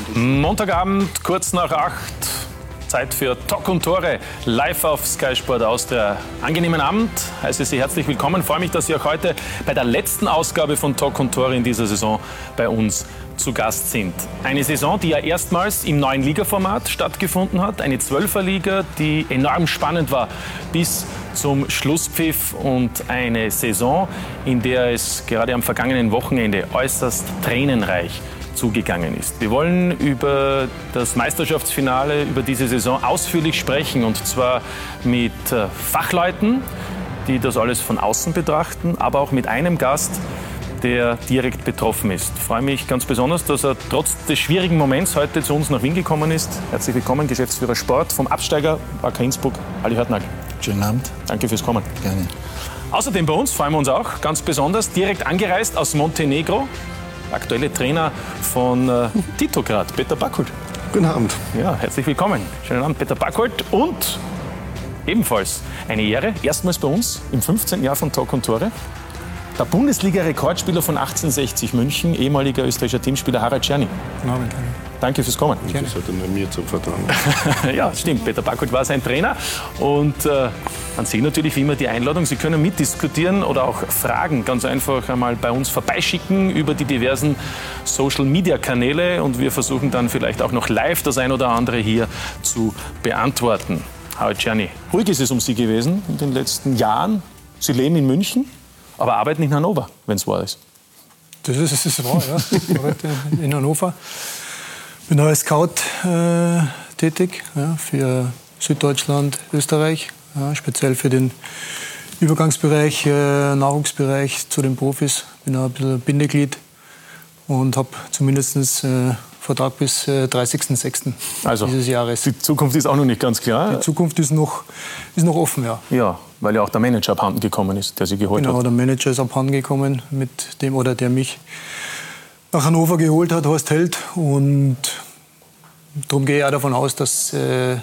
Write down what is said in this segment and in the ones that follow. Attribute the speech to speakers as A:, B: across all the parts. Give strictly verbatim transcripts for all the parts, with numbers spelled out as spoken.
A: Montagabend, kurz nach acht, Zeit für Talk und Tore, live auf Sky Sport Austria. Angenehmen Abend, heiße Sie herzlich willkommen. Freue mich, dass Sie auch heute bei der letzten Ausgabe von Talk und Tore in dieser Saison bei uns zu Gast sind. Eine Saison, die ja erstmals im neuen Ligaformat stattgefunden hat. Eine Zwölferliga, die enorm spannend war bis zum Schlusspfiff und eine Saison, in der es gerade am vergangenen Wochenende äußerst tränenreich zugegangen ist. Wir wollen über das Meisterschaftsfinale, über diese Saison ausführlich sprechen, und zwar mit Fachleuten, die das alles von außen betrachten, aber auch mit einem Gast, der direkt betroffen ist. Ich freue mich ganz besonders, dass er trotz des schwierigen Moments heute zu uns nach Wien gekommen ist. Herzlich willkommen, Geschäftsführer Sport vom Absteiger A K Innsbruck, Ali Hartnagl.
B: Schönen Abend.
A: Danke fürs Kommen.
B: Gerne.
A: Außerdem bei uns freuen wir uns auch ganz besonders, direkt angereist aus Montenegro, aktuelle Trainer von äh, Titograd, Petar Bakult.
C: Guten Abend.
A: Ja, herzlich willkommen. Schönen Abend, Petar Bakult. Und ebenfalls eine Ehre, erstmals bei uns im fünfzehnten Jahr von Talk und Tore, der Bundesliga-Rekordspieler von achtzehnhundertsechzig München, ehemaliger österreichischer Teamspieler Harald Czerny.
B: Guten Abend.
A: Danke fürs Kommen.
C: Das hat er nur mir zu vertrauen.
A: Ja, stimmt. Petar Bakult war sein Trainer. Und äh, an Sie natürlich wie immer die Einladung. Sie können mitdiskutieren oder auch Fragen ganz einfach einmal bei uns vorbeischicken über die diversen Social-Media-Kanäle. Und wir versuchen dann vielleicht auch noch live das ein oder andere hier zu beantworten. Harald Czerny, ruhig ist es um Sie gewesen in den letzten Jahren. Sie leben in München, aber arbeiten in Hannover, wenn es wahr ist.
B: Das ist, das ist wahr, ja. Ich arbeite in Hannover. Bin als Scout äh, tätig, ja, für Süddeutschland, Österreich, ja, speziell für den Übergangsbereich, äh, Nachwuchsbereich zu den Profis. Bin ein bisschen Bindeglied und habe zumindest äh, Vertrag bis äh, dreißigsten sechsten
A: Also,
B: dieses Jahres.
A: Die Zukunft ist auch noch nicht ganz klar.
B: Die Zukunft ist noch, ist noch offen, ja.
A: Ja, weil ja auch der Manager abhanden gekommen ist, der Sie geholt
B: genau,
A: hat.
B: Genau, der Manager ist abhanden gekommen, mit dem, oder der mich nach Hannover geholt hat, Horst Held. Und darum gehe ich auch davon aus, dass äh,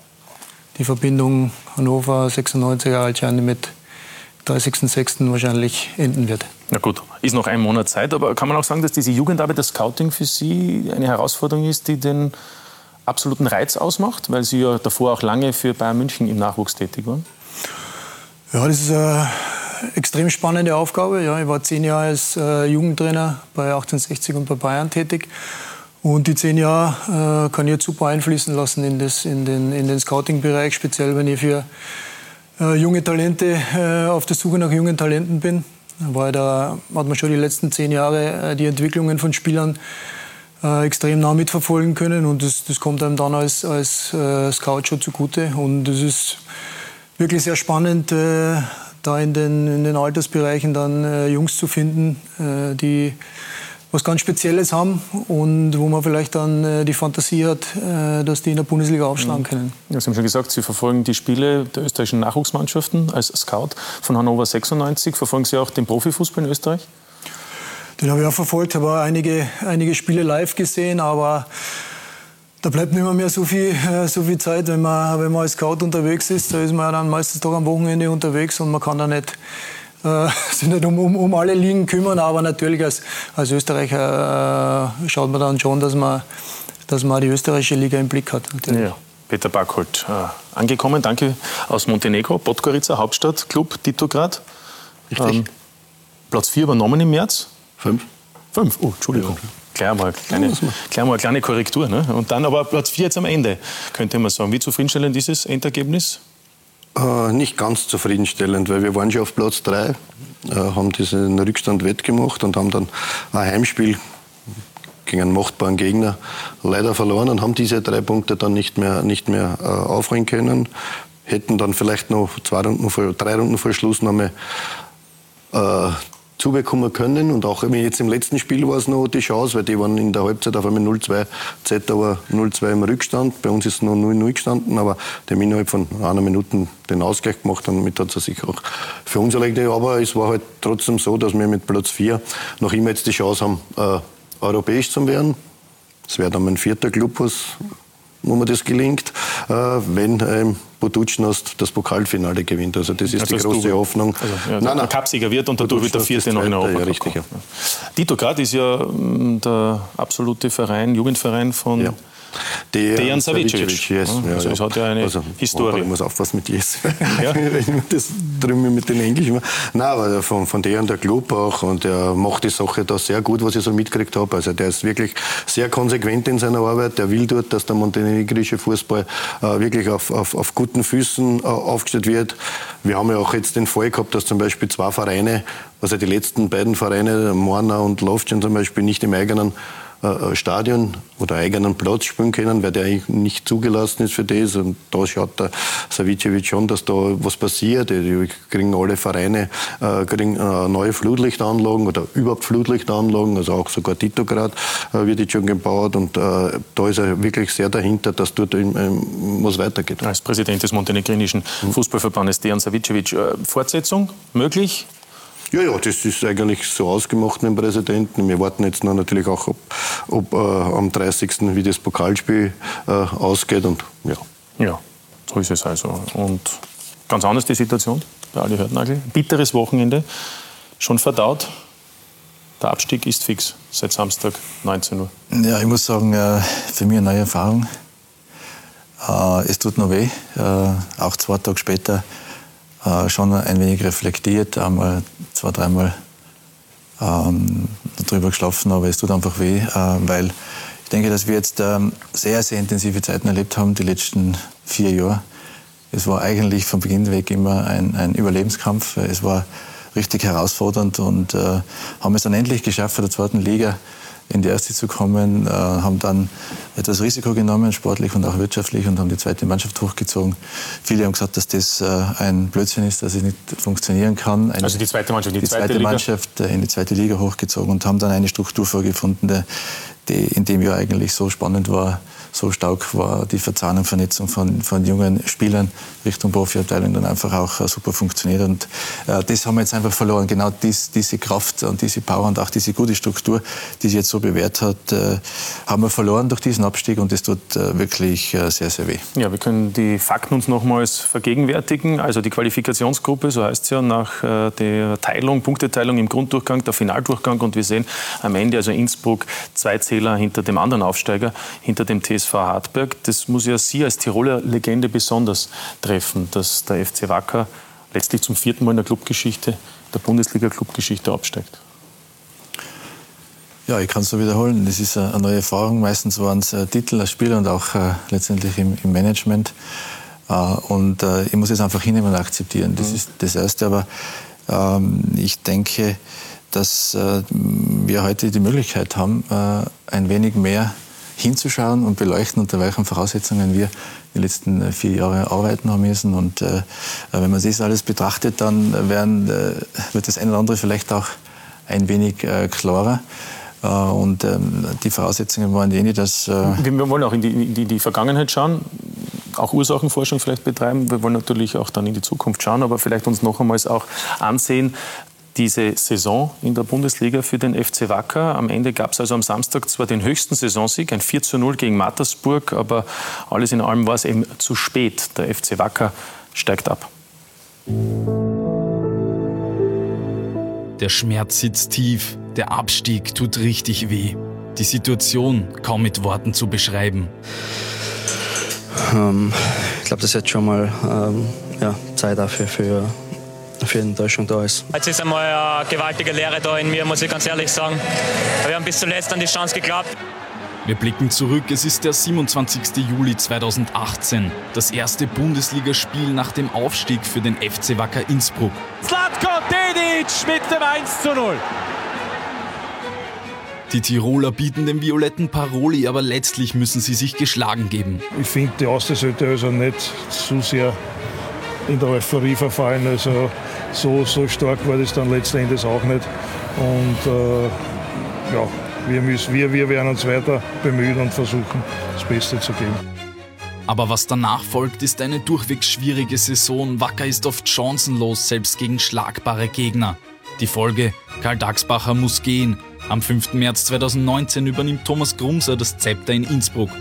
B: die Verbindung Hannover sechsundneunziger Harald Czerny mit dreißigsten sechsten wahrscheinlich enden wird.
A: Na gut, ist noch ein Monat Zeit, aber kann man auch sagen, dass diese Jugendarbeit, das Scouting für Sie eine Herausforderung ist, die den absoluten Reiz ausmacht, weil Sie ja davor auch lange für Bayern München im Nachwuchs tätig waren?
B: Ja, das ist eine extrem spannende Aufgabe. Ja, ich war zehn Jahre als äh, Jugendtrainer bei achtzehnhundertsechzig und bei Bayern tätig. Und die zehn Jahre äh, kann ich jetzt super einfließen lassen in, das, in den, in den Scouting-Bereich, speziell wenn ich für äh, junge Talente, äh, auf der Suche nach jungen Talenten bin. Weil da hat man schon die letzten zehn Jahre äh, die Entwicklungen von Spielern äh, extrem nah mitverfolgen können. Und das, das kommt einem dann als, als äh, Scout schon zugute. Und es ist wirklich sehr spannend, äh, da in den, in den Altersbereichen dann äh, Jungs zu finden, äh, die was ganz Spezielles haben und wo man vielleicht dann äh, die Fantasie hat, äh, dass die in der Bundesliga aufschlagen mhm. können.
A: Ja, Sie haben schon gesagt, Sie verfolgen die Spiele der österreichischen Nachwuchsmannschaften als Scout von Hannover sechsundneunzig. Verfolgen Sie auch den Profifußball in Österreich?
B: Den habe ich auch verfolgt, habe einige, einige Spiele live gesehen, aber da bleibt nicht mehr, mehr so viel, äh, so viel Zeit, wenn man, wenn man als Scout unterwegs ist. Da ist man ja dann meistens doch am Wochenende unterwegs und man kann da nicht, äh, sich nicht um, um, um alle Ligen kümmern. Aber natürlich als, als Österreicher äh, schaut man dann schon, dass man, dass man die österreichische Liga im Blick hat. Natürlich.
A: Ja. Petar Bakult, äh, angekommen, danke, aus Montenegro, Podgorica, Hauptstadt, Club Titograd.
C: Richtig. Ähm,
A: Platz vier übernommen im März.
C: Fünf.
A: Fünf, oh, Entschuldigung. Ja. Gleich mal, kleine, gleich mal eine kleine Korrektur. Ne? Und dann aber Platz vier jetzt am Ende, könnte man sagen. Wie zufriedenstellend ist das Endergebnis?
C: Äh, nicht ganz zufriedenstellend, weil wir waren schon auf Platz drei, äh, haben diesen Rückstand wettgemacht und haben dann ein Heimspiel gegen einen machtbaren Gegner leider verloren und haben diese drei Punkte dann nicht mehr, nicht mehr äh, aufholen können. Hätten dann vielleicht noch zwei Runden vor, drei Runden vor Schluss noch mal äh, zubekommen können. Und auch jetzt im letzten Spiel war es noch die Chance, weil die waren in der Halbzeit auf einmal null zwei, Z aber null zwei im Rückstand. Bei uns ist es noch null null gestanden, aber die haben innerhalb von einer Minute den Ausgleich gemacht und damit hat es sich auch für uns erledigt. Aber es war halt trotzdem so, dass wir mit Platz vier noch immer jetzt die Chance haben, äh, europäisch zu werden. Es wäre dann mein vierter Club, was wo mir das gelingt. wenn ähm, Budućnost das Pokalfinale gewinnt. Also das ist also die große du, Hoffnung.
A: Also, ja, nein, der Cupsieger wird und dadurch wird der vierte noch in Europa. Ja, richtig, ja. Dito Grad ist ja der absolute Verein, Jugendverein von
C: ja.
A: Dejan Savicevic.
C: Yes. Ja, also
A: es ja. hat ja eine also, Historie.
C: Ich muss aufpassen mit Yes. Ja. Das drüben mit den Englischen. Nein, aber von, von Dejan der Club auch. Und er macht die Sache da sehr gut, was ich so mitgekriegt habe. Also der ist wirklich sehr konsequent in seiner Arbeit. Der will dort, dass der montenegrische Fußball äh, wirklich auf, auf, auf guten Füßen äh, aufgestellt wird. Wir haben ja auch jetzt den Fall gehabt, dass zum Beispiel zwei Vereine, also die letzten beiden Vereine, Morna und Lovchen zum Beispiel, nicht im eigenen Stadion oder eigenen Platz spielen können, weil der eigentlich nicht zugelassen ist für das. Und da schaut der Savicevic schon, dass da was passiert. Die kriegen alle Vereine äh, kriegen, äh, neue Flutlichtanlagen oder überhaupt Flutlichtanlagen, also auch sogar Dito Grad äh, wird jetzt schon gebaut. Und äh, da ist er wirklich sehr dahinter, dass dort ähm, was weitergeht.
A: Als Präsident des montenegrinischen Fußballverbandes Dejan Savicevic, äh, Fortsetzung möglich?
C: Ja, ja, das ist eigentlich so ausgemacht mit dem Präsidenten. Wir warten jetzt noch natürlich auch, ob, ob äh, am dreißigsten wie das Pokalspiel äh, ausgeht. Und, ja.
A: ja, so ist es also. Und ganz anders die Situation bei Ali Hörtnagl. Bitteres Wochenende, schon verdaut. Der Abstieg ist fix seit Samstag neunzehn Uhr.
D: Ja, ich muss sagen, für mich eine neue Erfahrung. Es tut noch weh, auch zwei Tage später. Schon ein wenig reflektiert, einmal zwei, dreimal ähm, darüber geschlafen, aber es tut einfach weh, äh, weil ich denke, dass wir jetzt ähm, sehr, sehr intensive Zeiten erlebt haben, die letzten vier Jahre. Es war eigentlich von Beginn weg immer ein, ein Überlebenskampf. Es war richtig herausfordernd und äh, haben es dann endlich geschafft, von der zweiten Liga in die erste zu kommen, äh, haben dann etwas Risiko genommen, sportlich und auch wirtschaftlich, und haben die zweite Mannschaft hochgezogen. Viele haben gesagt, dass das äh, ein Blödsinn ist, dass es nicht funktionieren kann. Eine,
A: also die zweite Mannschaft in die,
D: die
A: zweite,
D: zweite
A: Liga?
D: Mannschaft äh, in die zweite Liga hochgezogen und haben dann eine Struktur vorgefunden, die, die in dem Jahr eigentlich so spannend war, so stark war die Verzahnung, Vernetzung von, von jungen Spielern Richtung Profiabteilung dann einfach auch äh, super funktioniert. Und äh, das haben wir jetzt einfach verloren. Genau dies, diese Kraft und diese Power und auch diese gute Struktur, die sich jetzt so bewährt hat, äh, haben wir verloren durch diesen Abstieg, und das tut äh, wirklich äh, sehr, sehr weh.
A: Ja, wir können die Fakten uns nochmals vergegenwärtigen. Also die Qualifikationsgruppe, so heißt es ja, nach äh, der Teilung, Punkteteilung im Grunddurchgang, der Finaldurchgang, und wir sehen am Ende also Innsbruck zwei Zähler hinter dem anderen Aufsteiger, hinter dem T S V Hartberg. Das muss ja Sie als Tiroler Legende besonders treffen, dass der F C Wacker letztlich zum vierten Mal in der Clubgeschichte, der Bundesliga-Clubgeschichte absteigt.
D: Ja, ich kann es so wiederholen. Das ist eine neue Erfahrung. Meistens waren es äh, Titel als Spieler und auch äh, letztendlich im, im Management. Äh, und äh, ich muss es einfach hinnehmen und akzeptieren. Das mhm. ist das Erste. Aber ähm, ich denke, dass äh, wir heute die Möglichkeit haben, äh, ein wenig mehr hinzuschauen und beleuchten, unter welchen Voraussetzungen wir die letzten vier Jahre arbeiten haben müssen. Und äh, wenn man das alles betrachtet, dann werden, äh, wird das eine oder andere vielleicht auch ein wenig äh, klarer. Äh, und ähm, die Voraussetzungen waren jene, dass... Äh
A: wir wollen auch in die, in, die, in die Vergangenheit schauen, auch Ursachenforschung vielleicht betreiben. Wir wollen natürlich auch dann in die Zukunft schauen, aber vielleicht uns noch einmal auch ansehen, diese Saison in der Bundesliga für den F C Wacker. Am Ende gab es also am Samstag zwar den höchsten Saisonsieg, ein vier zu null gegen Mattersburg, aber alles in allem war es eben zu spät. Der F C Wacker steigt ab.
E: Der Schmerz sitzt tief, der Abstieg tut richtig weh. Die Situation kaum mit Worten zu beschreiben.
F: Ähm, ich glaube, das ist jetzt schon mal ähm, ja, Zeit dafür für für die Enttäuschung da ist.
G: Jetzt ist einmal eine gewaltige Leere da in mir, muss ich ganz ehrlich sagen. Wir haben bis zuletzt an die Chance geglaubt.
E: Wir blicken zurück, es ist der siebenundzwanzigster Juli zweitausendachtzehn. Das erste Bundesligaspiel nach dem Aufstieg für den F C Wacker Innsbruck.
H: Zlatko Dedic mit dem eins zu null.
E: Die Tiroler bieten dem violetten Paroli, aber letztlich müssen sie sich geschlagen geben.
I: Ich finde, die Austria sollte also nicht zu sehr in der Euphorie verfallen. Also so, so stark war das dann letzten Endes auch nicht. Und äh, ja, wir, müssen, wir, wir werden uns weiter bemühen und versuchen, das Beste zu geben.
E: Aber was danach folgt, ist eine durchweg schwierige Saison. Wacker ist oft chancenlos, selbst gegen schlagbare Gegner. Die Folge: Karl Dagsbacher muss gehen. Am fünften März zweitausendneunzehn übernimmt Thomas Grumser das Zepter in Innsbruck.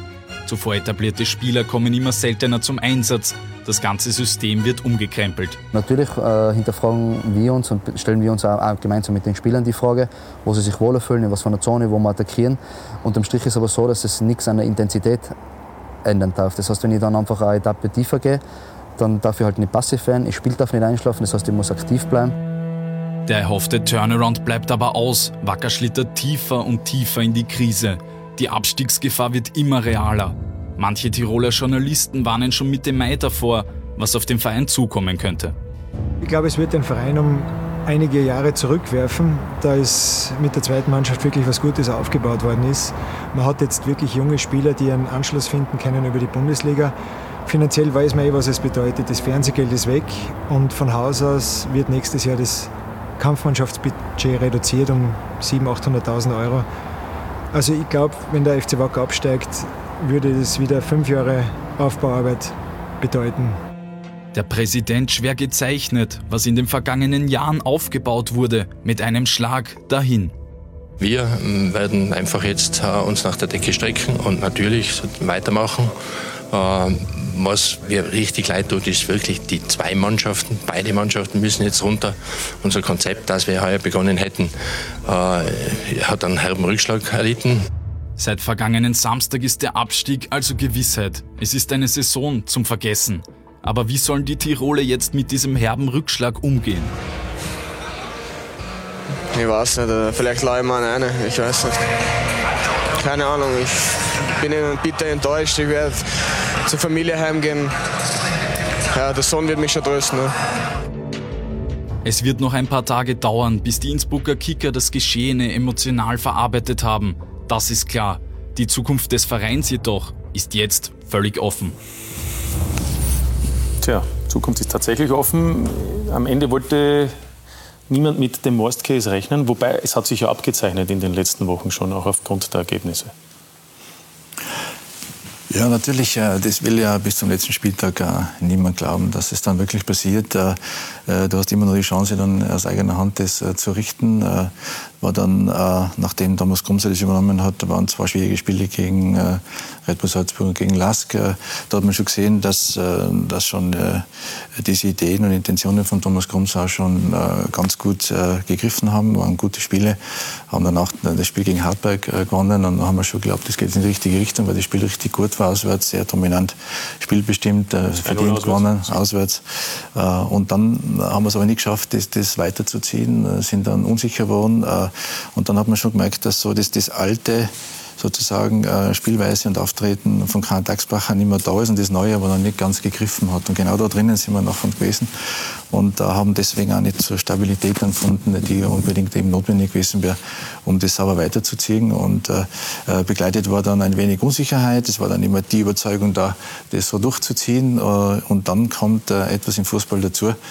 E: Zuvor etablierte Spieler kommen immer seltener zum Einsatz. Das ganze System wird umgekrempelt.
F: Natürlich äh, hinterfragen wir uns und stellen wir uns auch, auch gemeinsam mit den Spielern die Frage, wo sie sich wohler fühlen, in was für einer Zone, wo wir attackieren. Unterm Strich ist aber so, dass es nichts an der Intensität ändern darf. Das heißt, wenn ich dann einfach eine Etappe tiefer gehe, dann darf ich halt nicht passiv werden, ich Spiel darf nicht einschlafen, das heißt, ich muss aktiv bleiben.
E: Der erhoffte Turnaround bleibt aber aus. Wacker schlittert tiefer und tiefer in die Krise. Die Abstiegsgefahr wird immer realer. Manche Tiroler Journalisten warnen schon Mitte Mai davor, was auf den Verein zukommen könnte.
J: Ich glaube, es wird den Verein um einige Jahre zurückwerfen, da es mit der zweiten Mannschaft wirklich was Gutes aufgebaut worden ist. Man hat jetzt wirklich junge Spieler, die einen Anschluss finden können über die Bundesliga. Finanziell weiß man eh, was es bedeutet. Das Fernsehgeld ist weg und von Haus aus wird nächstes Jahr das Kampfmannschaftsbudget reduziert um siebenhunderttausend, achthunderttausend Euro. Also ich glaube, wenn der F C Wacker absteigt, würde das wieder fünf Jahre Aufbauarbeit bedeuten.
E: Der Präsident schwer gezeichnet, was in den vergangenen Jahren aufgebaut wurde, mit einem Schlag dahin.
K: Wir werden einfach jetzt äh, uns nach der Decke strecken und natürlich weitermachen. Äh, was mir richtig leid tut, ist wirklich die zwei Mannschaften. Beide Mannschaften müssen jetzt runter. Unser Konzept, das wir heuer begonnen hätten, äh, hat einen herben Rückschlag erlitten.
E: Seit vergangenen Samstag ist der Abstieg also Gewissheit. Es ist eine Saison zum Vergessen. Aber wie sollen die Tiroler jetzt mit diesem herben Rückschlag umgehen?
L: Ich weiß nicht, vielleicht lasse ich mir einen rein, ich weiß nicht. Keine Ahnung, ich bin bitter enttäuscht, ich werde zur Familie heimgehen. Ja, der Sohn wird mich schon trösten. Ne?
E: Es wird noch ein paar Tage dauern, bis die Innsbrucker Kicker das Geschehene emotional verarbeitet haben. Das ist klar. Die Zukunft des Vereins jedoch ist jetzt völlig offen.
A: Tja, Zukunft ist tatsächlich offen. Am Ende wollte niemand mit dem Worst Case rechnen, wobei es hat sich ja abgezeichnet in den letzten Wochen schon, auch aufgrund der Ergebnisse.
D: Ja, natürlich, das will ja bis zum letzten Spieltag niemand glauben, dass es dann wirklich passiert. Du hast immer noch die Chance, dann aus eigener Hand das zu richten. War dann, nachdem Thomas Krumser das übernommen hat, waren zwei schwierige Spiele gegen Red Bull Salzburg und gegen Lask. Da hat man schon gesehen, dass, dass schon diese Ideen und Intentionen von Thomas Krumser auch schon ganz gut gegriffen haben. Waren gute Spiele, haben danach das Spiel gegen Hartberg gewonnen und dann haben wir schon geglaubt, das geht in die richtige Richtung, weil das Spiel richtig gut war. Auswärts, sehr dominant spielbestimmt, äh, verdient gewonnen, auswärts. Äh, und dann haben wir es aber nicht geschafft, das, das weiterzuziehen, äh, sind dann unsicher geworden. Äh, und dann hat man schon gemerkt, dass so das, das alte sozusagen äh, Spielweise und Auftreten von Karl Dagsbacher nicht mehr da ist und das Neue aber noch nicht ganz gegriffen hat. Und genau da drinnen sind wir nachher gewesen und äh, haben deswegen auch nicht so Stabilität gefunden, die unbedingt eben notwendig gewesen wäre, um das sauber weiterzuziehen. Und äh, begleitet war dann ein wenig Unsicherheit. Es war dann immer die Überzeugung da, das so durchzuziehen. Äh, und dann kommt äh, etwas im Fußball dazu. Äh,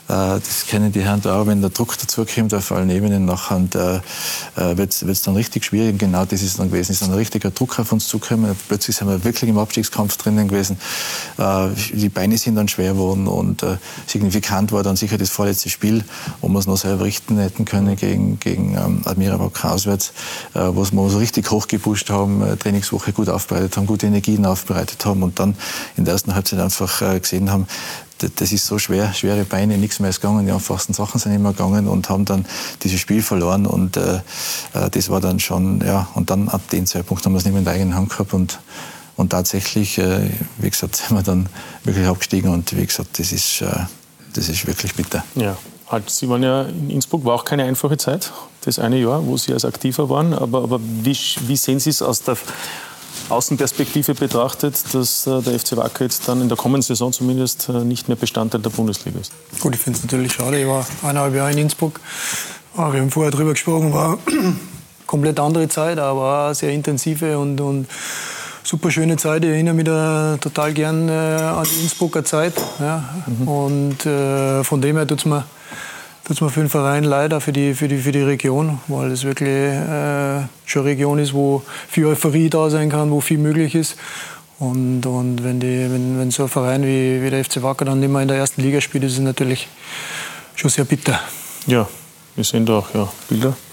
D: das kennen die Herren da auch, wenn der Druck dazukommt auf allen Ebenen nachher, und äh, wird es dann richtig schwierig. Und genau das ist dann gewesen. Es ist ein richtiger Druck auf uns zugekommen. Plötzlich sind wir wirklich im Abstiegskampf drinnen gewesen. Äh, die Beine sind dann schwer geworden und äh, signifikant war dann sicher das vorletzte Spiel, wo wir es noch selber richten hätten können gegen, gegen ähm, Admira Wacker auswärts, äh, wo wir so richtig hochgepusht haben, äh, Trainingswoche gut aufbereitet haben, gute Energien aufbereitet haben und dann in der ersten Halbzeit einfach äh, gesehen haben, das ist so schwer, schwere Beine, nichts mehr ist gegangen, die einfachsten Sachen sind immer gegangen und haben dann dieses Spiel verloren und äh, das war dann schon, ja, und dann ab dem Zeitpunkt haben wir es nicht mehr in der eigenen Hand gehabt und, und tatsächlich, äh, wie gesagt, sind wir dann wirklich abgestiegen und wie gesagt, das ist, äh, das ist wirklich bitter.
A: Ja, halt, Sie waren ja in Innsbruck, war auch keine einfache Zeit, das eine Jahr, wo Sie als aktiver waren, aber, aber wie, wie sehen Sie es aus der Außenperspektive betrachtet, dass äh, der F C Wacker jetzt dann in der kommenden Saison zumindest äh, nicht mehr Bestandteil der Bundesliga ist?
B: Gut, ich finde es natürlich schade. Ich war eineinhalb Jahre in Innsbruck. Wir haben vorher darüber gesprochen, war eine komplett andere Zeit, aber eine sehr intensive und, und super schöne Zeit. Ich erinnere mich da total gern äh, an die Innsbrucker Zeit. Ja. Mhm. Und äh, von dem her tut es mir Tut mir für den Verein leid, auch für die, für die, für die Region, weil es wirklich äh, schon eine Region ist, wo viel Euphorie da sein kann, wo viel möglich ist. Und, und wenn, die, wenn, wenn so ein Verein wie, wie der F C Wacker dann nicht mehr in der ersten Liga spielt, ist es natürlich schon sehr bitter.
A: Ja, wir sehen da auch ja, Bilder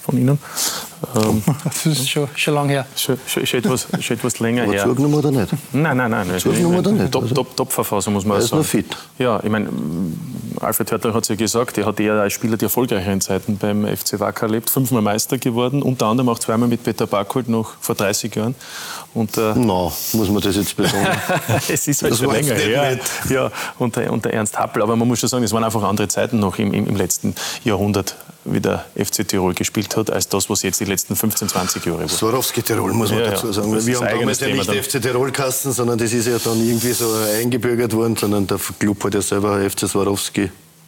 A: von Ihnen. Ähm,
B: das ist schon, schon lange her.
A: Schon, schon, schon, etwas, schon etwas länger her.
C: Zugenommen oder nicht?
A: Nein, nein, nein.
C: Zugenommen oder nicht?
A: Top, top, top Verfassung, muss man
C: er
A: auch sagen.
C: Er ist noch fit.
A: Ja, ich meine, Alfred Hörtler hat es ja gesagt, er hat eher als Spieler die erfolgreicheren Zeiten beim F C Wacker erlebt. Fünfmal Meister geworden, unter anderem auch zweimal mit Peter Barchold noch vor dreißig Jahren. Und, äh,
C: no, muss man das jetzt betonen?
A: Es ist halt das schon länger her. Ja, und der, und der Ernst Happel. Aber man muss schon sagen, es waren einfach andere Zeiten noch im, im, im letzten Jahrhundert, wie der F C Tirol gespielt hat, als das, was jetzt die letzten fünfzehn, zwanzig Jahre war.
C: Swarovski Tirol, muss man ja, dazu sagen.
A: Ja,
C: wir haben damals ja nicht F C Tirol-Kasten, sondern das ist ja dann irgendwie so eingebürgert worden, sondern der Club hat ja selber F C Swarovski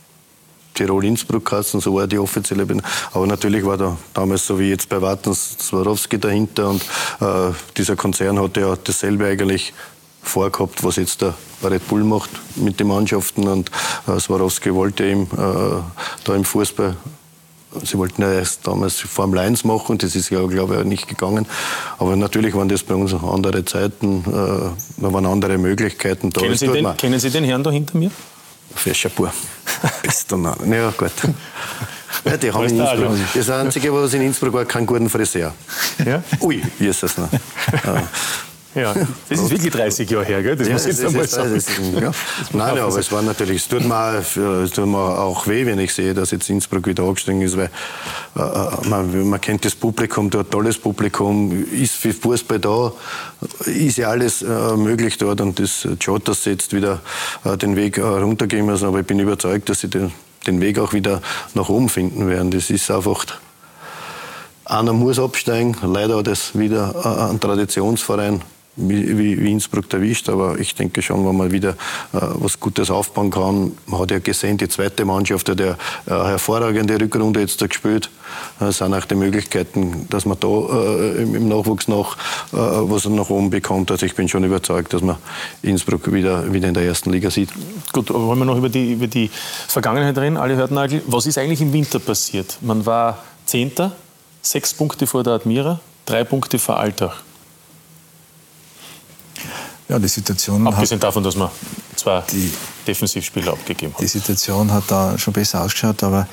C: Tirol-Innsbruck-Kasten, so war die offizielle Benennung. Aber natürlich war da damals, so wie jetzt bei Wartens, Swarovski dahinter und äh, dieser Konzern hatte ja dasselbe eigentlich vorgehabt, was jetzt der Red Bull macht mit den Mannschaften und äh, Swarovski wollte ihm äh, da im Fußball. Sie wollten ja erst damals Formel eins machen und das ist ja, glaube ich, nicht gegangen. Aber natürlich waren das bei uns andere Zeiten, äh, da waren andere Möglichkeiten. Da
A: kennen, Sie den, kennen Sie den Herrn da hinter mir?
C: Fescher-Bur. Bester Name. Ja, gut. Ja, die haben in Innsbruck. Das Einzige, was in Innsbruck war, keinen guten Friseur.
A: Ja?
C: Ui, wie ist das noch? Ja.
A: Ja, das ist wirklich dreißig Jahre her, gell? Das
C: ja,
A: muss ich jetzt einmal sagen.
C: Ist, ja. Nein, ja, aber es war natürlich, es tut, mir, es tut mir auch weh, wenn ich sehe, dass jetzt Innsbruck wieder abgestiegen ist, weil äh, man, man kennt das Publikum, da ein tolles Publikum, ist für Fußball da, ist ja alles äh, möglich dort und das schaut, dass sie jetzt wieder äh, den Weg äh, runtergehen müssen, aber ich bin überzeugt, dass sie den, den Weg auch wieder nach oben finden werden. Das ist einfach, einer muss absteigen, leider hat es wieder äh, ein Traditionsverein Wie, wie Innsbruck erwischt, aber ich denke schon, wenn man wieder äh, was Gutes aufbauen kann. Man hat ja gesehen, die zweite Mannschaft hat ja äh, hervorragende Rückrunde jetzt da gespielt. Es äh, sind auch die Möglichkeiten, dass man da äh, im, im Nachwuchs noch äh, was nach oben bekommt. Also ich bin schon überzeugt, dass man Innsbruck wieder, wieder in der ersten Liga sieht.
A: Gut, aber wollen wir noch über die, über die Vergangenheit reden? Ali Hörtnagl, was ist eigentlich im Winter passiert? Man war Zehnter, sechs Punkte vor der Admira, drei Punkte vor Altach.
D: Ja, die Situation
A: Abgesehen
D: hat,
A: davon, dass man zwei die, Defensivspieler abgegeben hat.
D: Die Situation hat da schon besser ausgeschaut, aber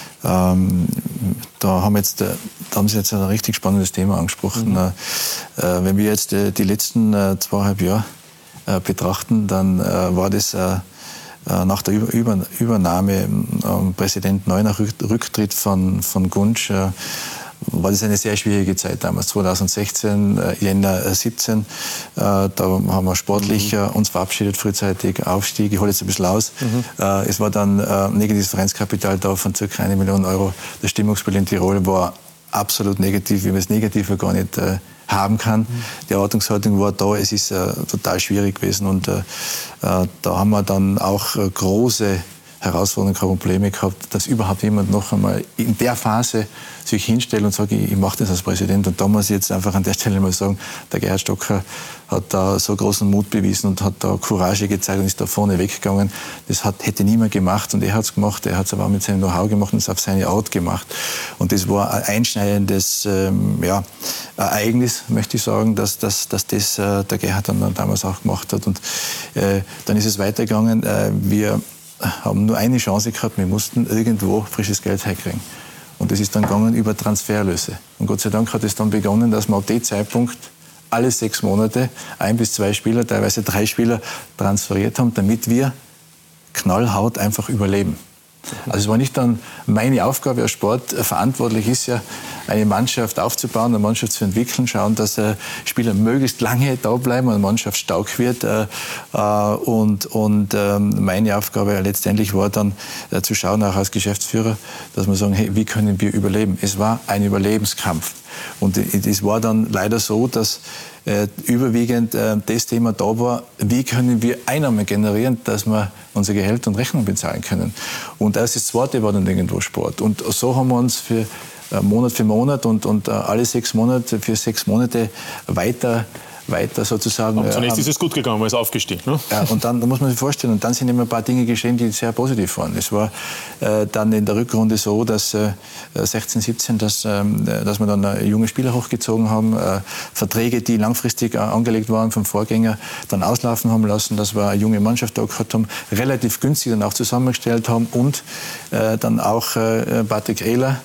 D: ähm, da, haben jetzt, da haben Sie jetzt ein richtig spannendes Thema angesprochen. Mhm. Äh, wenn wir jetzt äh, die letzten äh, zweieinhalb Jahre äh, betrachten, dann äh, war das äh, nach der Über Übernahme äh, Präsident Neuner Rücktritt von, von Gunsch, äh, war das eine sehr schwierige Zeit damals, zweitausendsechzehn, Jänner siebzehn. Äh, da haben wir sportlich mhm. uns verabschiedet, frühzeitig Aufstieg. Ich hole jetzt ein bisschen aus. Mhm. Äh, es war dann äh, negatives Vereinskapital da von ca. eine Million Euro. Das Stimmungsbild in Tirol war absolut negativ, wie man es negativer gar nicht äh, haben kann. Mhm. Die Erwartungshaltung war da, es ist äh, total schwierig gewesen. Und äh, äh, da haben wir dann auch äh, große Herausforderungen, keine Probleme gehabt, dass überhaupt jemand noch einmal in der Phase sich hinstellt und sagt, ich, ich mache das als Präsident. Und da muss ich jetzt einfach an der Stelle mal sagen, der Gerhard Stocker hat da so großen Mut bewiesen und hat da Courage gezeigt und ist da vorne weggegangen. Das hat, hätte niemand gemacht und er hat es gemacht. Er hat es aber auch mit seinem Know-how gemacht und es auf seine Art gemacht. Und das war ein einschneidendes ähm, ja, Ereignis, möchte ich sagen, dass, dass, dass das äh, der Gerhard dann, dann damals auch gemacht hat. Und äh, dann ist es weitergegangen. Äh, wir haben nur eine Chance gehabt, wir mussten irgendwo frisches Geld herkriegen. Und das ist dann gegangen über Transferlöse. Und Gott sei Dank hat es dann begonnen, dass wir ab dem Zeitpunkt alle sechs Monate ein bis zwei Spieler, teilweise drei Spieler transferiert haben, damit wir knallhart einfach überleben. Also es war nicht dann meine Aufgabe als Sport, verantwortlich ist ja, eine Mannschaft aufzubauen, eine Mannschaft zu entwickeln, schauen, dass äh, Spieler möglichst lange da bleiben und eine Mannschaft stark wird. Äh, äh, und und äh, meine Aufgabe letztendlich war dann äh, zu schauen, auch als Geschäftsführer, dass wir sagen, hey, wie können wir überleben? Es war ein Überlebenskampf. Und es war dann leider so, dass äh, überwiegend äh, das Thema da war, wie können wir Einnahmen generieren, dass wir unsere Gehälter und Rechnungen bezahlen können. Und erst das Zweite war dann irgendwo Sport. Und so haben wir uns für äh, Monat für Monat und, und äh, alle sechs Monate für sechs Monate weiter weiter sozusagen.
A: Aber zunächst
D: äh,
A: ist es gut gegangen, man ist aufgestiegen. Ne?
D: Ja, und dann da muss man sich vorstellen, und dann sind immer ein paar Dinge geschehen, die sehr positiv waren. Es war äh, dann in der Rückrunde so, dass äh, sechzehn, siebzehn, dass, äh, dass wir dann äh, junge Spieler hochgezogen haben, äh, Verträge, die langfristig äh, angelegt waren vom Vorgänger, dann auslaufen haben lassen, dass wir eine junge Mannschaft da gehabt haben, relativ günstig dann auch zusammengestellt haben und äh, dann auch äh, Patrick Ehler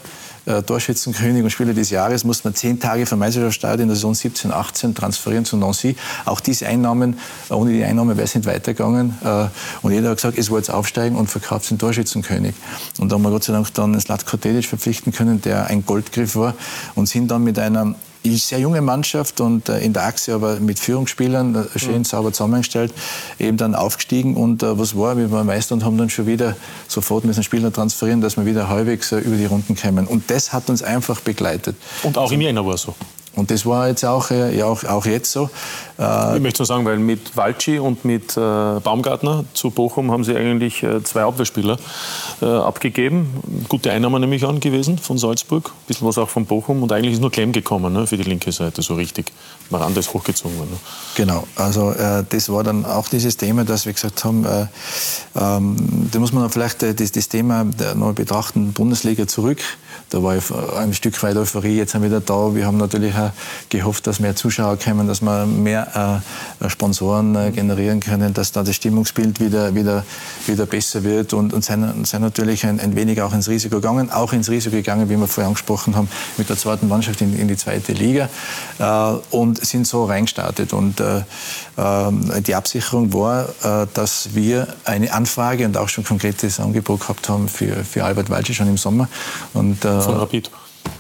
D: äh, Torschützenkönig und Spieler des Jahres, musste man zehn Tage vom Meisterschaftsstart in der Saison siebzehn achtzehn transferieren zu Nancy. Auch diese Einnahmen, ohne die Einnahmen wäre es nicht weitergegangen. Äh, und jeder hat gesagt, es war jetzt aufsteigen und verkauft den Torschützenkönig. Und da haben wir Gott sei Dank dann Zlatko Dedić verpflichten können, der ein Goldgriff war, und sind dann mit einer sehr junge Mannschaft und äh, in der Achse aber mit Führungsspielern äh, schön mhm. sauber zusammengestellt, eben dann aufgestiegen. Und äh, was war, wir waren Meister und haben dann schon wieder sofort müssen Spieler transferieren, dass wir wieder halbwegs äh, über die Runden kommen. Und das hat uns einfach begleitet.
A: Und auch im Jänner war es so.
D: Und das war jetzt auch, äh, ja, auch, auch jetzt so.
A: Äh, ich möchte nur sagen, weil mit Walci und mit äh, Baumgartner zu Bochum haben sie eigentlich äh, zwei Abwehrspieler äh, abgegeben. Gute Einnahme nämlich an gewesen von Salzburg, ein bisschen was auch von Bochum. Und eigentlich ist nur Clem gekommen, ne, für die linke Seite, so richtig. Miranda ist hochgezogen worden. Ne?
D: Genau, also äh, das war dann auch dieses Thema, dass wir gesagt haben, äh, ähm, da muss man vielleicht äh, das, das Thema noch betrachten, Bundesliga zurück. Da war ein Stück weit Euphorie, jetzt sind wir wieder da. Wir haben natürlich auch gehofft, dass mehr Zuschauer kommen, dass wir mehr äh, Sponsoren äh, generieren können, dass da das Stimmungsbild wieder, wieder, wieder besser wird, und, und sind, sind natürlich ein, ein wenig auch ins Risiko gegangen, auch ins Risiko gegangen, wie wir vorher angesprochen haben, mit der zweiten Mannschaft in, in die zweite Liga, äh, und sind so reingestartet. Und äh, äh, die Absicherung war, äh, dass wir eine Anfrage und auch schon konkretes Angebot gehabt haben für, für Albert Walci schon im Sommer. Und, äh,
A: von Rapid.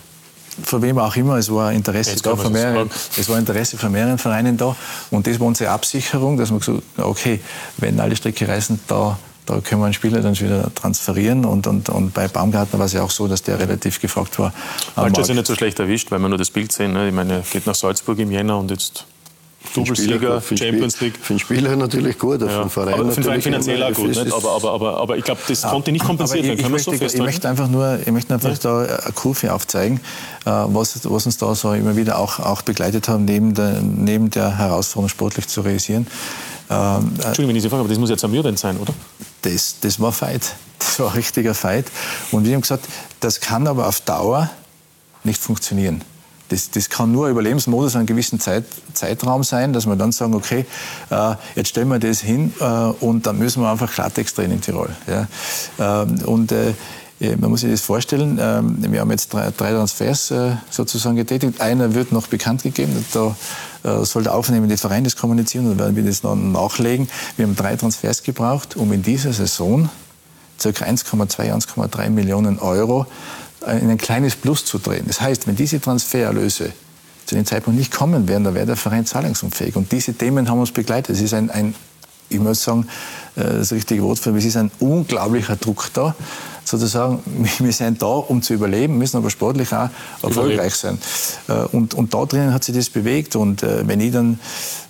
D: Von wem auch immer, es war Interesse
A: Jetzt
D: da von mehreren, es war Interesse von mehreren Vereinen da, und das war unsere Absicherung, dass wir gesagt haben, okay, wenn alle Stricke reißen, da, da können wir einen Spieler dann wieder transferieren, und, und, und bei Baumgartner war es ja auch so, dass der relativ gefragt war.
A: Walci ist ja nicht so schlecht erwischt, weil wir nur das Bild sehen, ne? Ich meine, er geht nach Salzburg im Jänner und jetzt Doublesieger, Champions League.
C: Für den Spieler natürlich gut,
A: ja.
C: für den Verein
A: aber
C: natürlich.
A: für den Verein finanziell auch gut, nicht? Aber, aber, aber, aber ich glaube, das ja. konnte nicht kompensiert werden. Können wir so festhalten?
D: Ich möchte einfach nur, ich möchte einfach ja. da eine Kurve aufzeigen, was, was uns da so immer wieder auch, auch begleitet haben, neben der, neben der Herausforderung sportlich zu realisieren.
A: Entschuldigung, wenn ich Sie frage, aber das muss jetzt am Jürgen sein, oder?
D: Das, das war Fight. Das war ein richtiger Fight. Und wir haben gesagt, das kann aber auf Dauer nicht funktionieren. Das, das kann nur Überlebensmodus einen gewissen Zeit, Zeitraum sein, dass wir dann sagen, okay, äh, jetzt stellen wir das hin äh, und dann müssen wir einfach Klartext drehen in Tirol. Ja? Ähm, und äh, man muss sich das vorstellen, äh, wir haben jetzt drei, drei Transfers äh, sozusagen getätigt. Einer wird noch bekannt gegeben, da äh, soll der aufnehmende Verein das kommunizieren, dann werden wir das dann nachlegen. Wir haben drei Transfers gebraucht, um in dieser Saison ca. eins Komma zwei, eins Komma drei Millionen Euro in ein kleines Plus zu drehen. Das heißt, wenn diese Transfererlöse zu dem Zeitpunkt nicht kommen werden, dann wäre der Verein zahlungsunfähig. Und diese Themen haben uns begleitet. Es ist ein, ein ich muss sagen, das richtige Wort für, es ist ein unglaublicher Druck da. Sozusagen, wir sind da, um zu überleben, müssen aber sportlich auch erfolgreich sein. Und, und da drinnen hat sich das bewegt. Und wenn ich dann,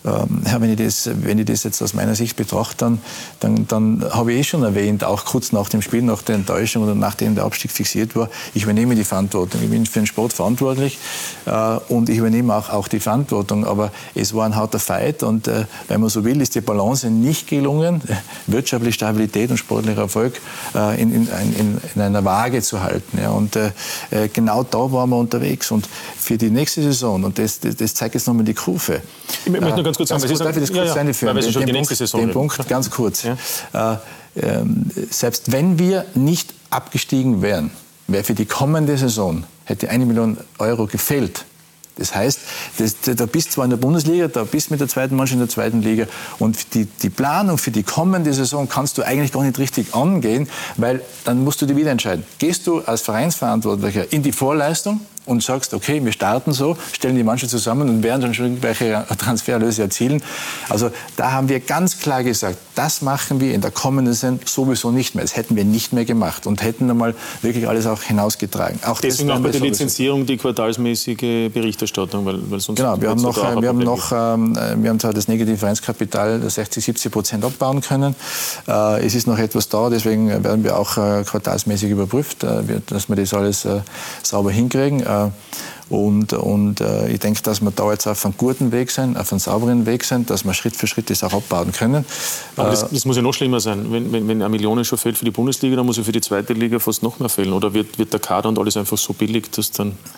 D: ja, wenn ich das, wenn ich das jetzt aus meiner Sicht betrachte, dann, dann, dann habe ich eh schon erwähnt, auch kurz nach dem Spiel, nach der Enttäuschung oder nachdem der Abstieg fixiert war, ich übernehme die Verantwortung. Ich bin für den Sport verantwortlich und ich übernehme auch, auch die Verantwortung. Aber es war ein harter Fight und wenn man so will, ist die Balance nicht gelungen, wirtschaftliche Stabilität und sportlicher Erfolg in, in, in in einer Waage zu halten. Ja. Und äh, genau da waren wir unterwegs. Und für die nächste Saison, und das, das, das zeigt jetzt nochmal die Kurve.
A: Ich möchte nur ganz kurz sagen,
D: ganz kurz, darf ich das kurz
A: ja, ja,
D: führen?
A: weil wir schon
D: den
A: die
D: Punkt,
A: nächste Saison
D: den Punkt ganz kurz. Ja. Äh, äh, selbst wenn wir nicht abgestiegen wären, wäre für die kommende Saison, hätte eine Million Euro gefehlt. Das heißt, das, da bist du zwar in der Bundesliga, da bist du mit der zweiten Mannschaft in der zweiten Liga und die, die Planung für die kommende Saison kannst du eigentlich gar nicht richtig angehen, weil dann musst du dich wieder entscheiden. Gehst du als Vereinsverantwortlicher in die Vorleistung und sagst, okay, wir starten so, stellen die Mannschaft zusammen und werden dann schon irgendwelche Transfererlöse erzielen. Also da haben wir ganz klar gesagt, das machen wir in der kommenden Saison sowieso nicht mehr. Das hätten wir nicht mehr gemacht und hätten einmal wirklich alles auch hinausgetragen. Auch
A: deswegen auch bei der Lizenzierung die quartalsmäßige Berichterstattung, weil, weil sonst
D: genau, wir haben noch, wir haben noch, ähm, wir haben zwar das negative Vereinskapital sechzig, siebzig Prozent abbauen können. Äh, es ist noch etwas da, deswegen werden wir auch äh, quartalsmäßig überprüft, äh, dass wir das alles äh, sauber hinkriegen. Äh, Und, und äh, ich denke, dass wir da jetzt auf einem guten Weg sind, auf einem sauberen Weg sind, dass wir Schritt für Schritt das auch abbauen können.
A: Aber das, das muss ja noch schlimmer sein. Wenn, wenn, wenn eine Million schon fehlt für die Bundesliga, dann muss ja für die zweite Liga fast noch mehr fehlen. Oder wird, wird der Kader und alles einfach so billig, dass dann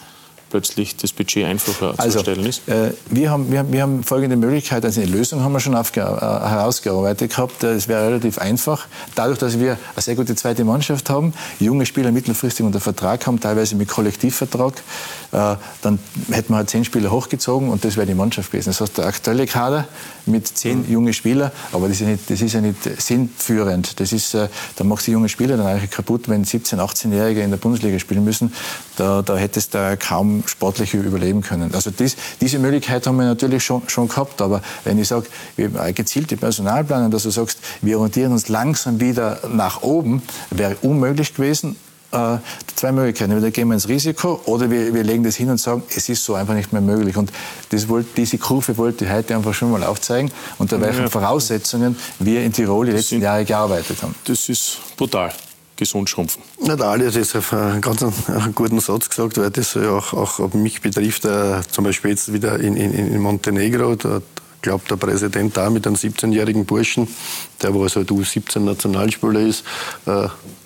A: plötzlich das Budget einfacher also, zu stellen ist?
D: Äh, wir, haben, wir, haben, wir haben folgende Möglichkeit, also eine Lösung haben wir schon aufge, äh, herausgearbeitet gehabt. Es wäre relativ einfach. Dadurch, dass wir eine sehr gute zweite Mannschaft haben, junge Spieler mittelfristig unter Vertrag haben, teilweise mit Kollektivvertrag, äh, dann hätten wir halt zehn Spieler hochgezogen und das wäre die Mannschaft gewesen. Das heißt, der aktuelle Kader mit zehn mhm. junge Spieler, aber das ist ja nicht, das ist ja nicht sinnführend. Das ist, äh, da machst du die junge Spieler dann eigentlich kaputt, wenn siebzehn-, achtzehnjährige in der Bundesliga spielen müssen. Da, da hättest du kaum sportlich überleben können. Also dies, diese Möglichkeit haben wir natürlich schon, schon gehabt. Aber wenn ich sage, eine gezielte Personalplanung, dass du sagst, wir orientieren uns langsam wieder nach oben, wäre unmöglich gewesen. Äh, zwei Möglichkeiten. Entweder gehen wir ins Risiko oder wir, wir legen das hin und sagen, es ist so einfach nicht mehr möglich. Und das wollte, diese Kurve wollte ich heute einfach schon mal aufzeigen, unter welchen ja. Voraussetzungen wir in Tirol die letzten Jahre gearbeitet haben.
A: Das ist brutal. Gesund schrumpfen.
C: Ja, der Ali hat jetzt auf einen ganz einen guten Satz gesagt, weil das ja auch, auch mich betrifft. Äh, zum Beispiel jetzt wieder in, in, in Montenegro, da glaubt der Präsident da mit einem siebzehnjährigen Burschen, der wo also U siebzehn Nationalspieler ist, äh,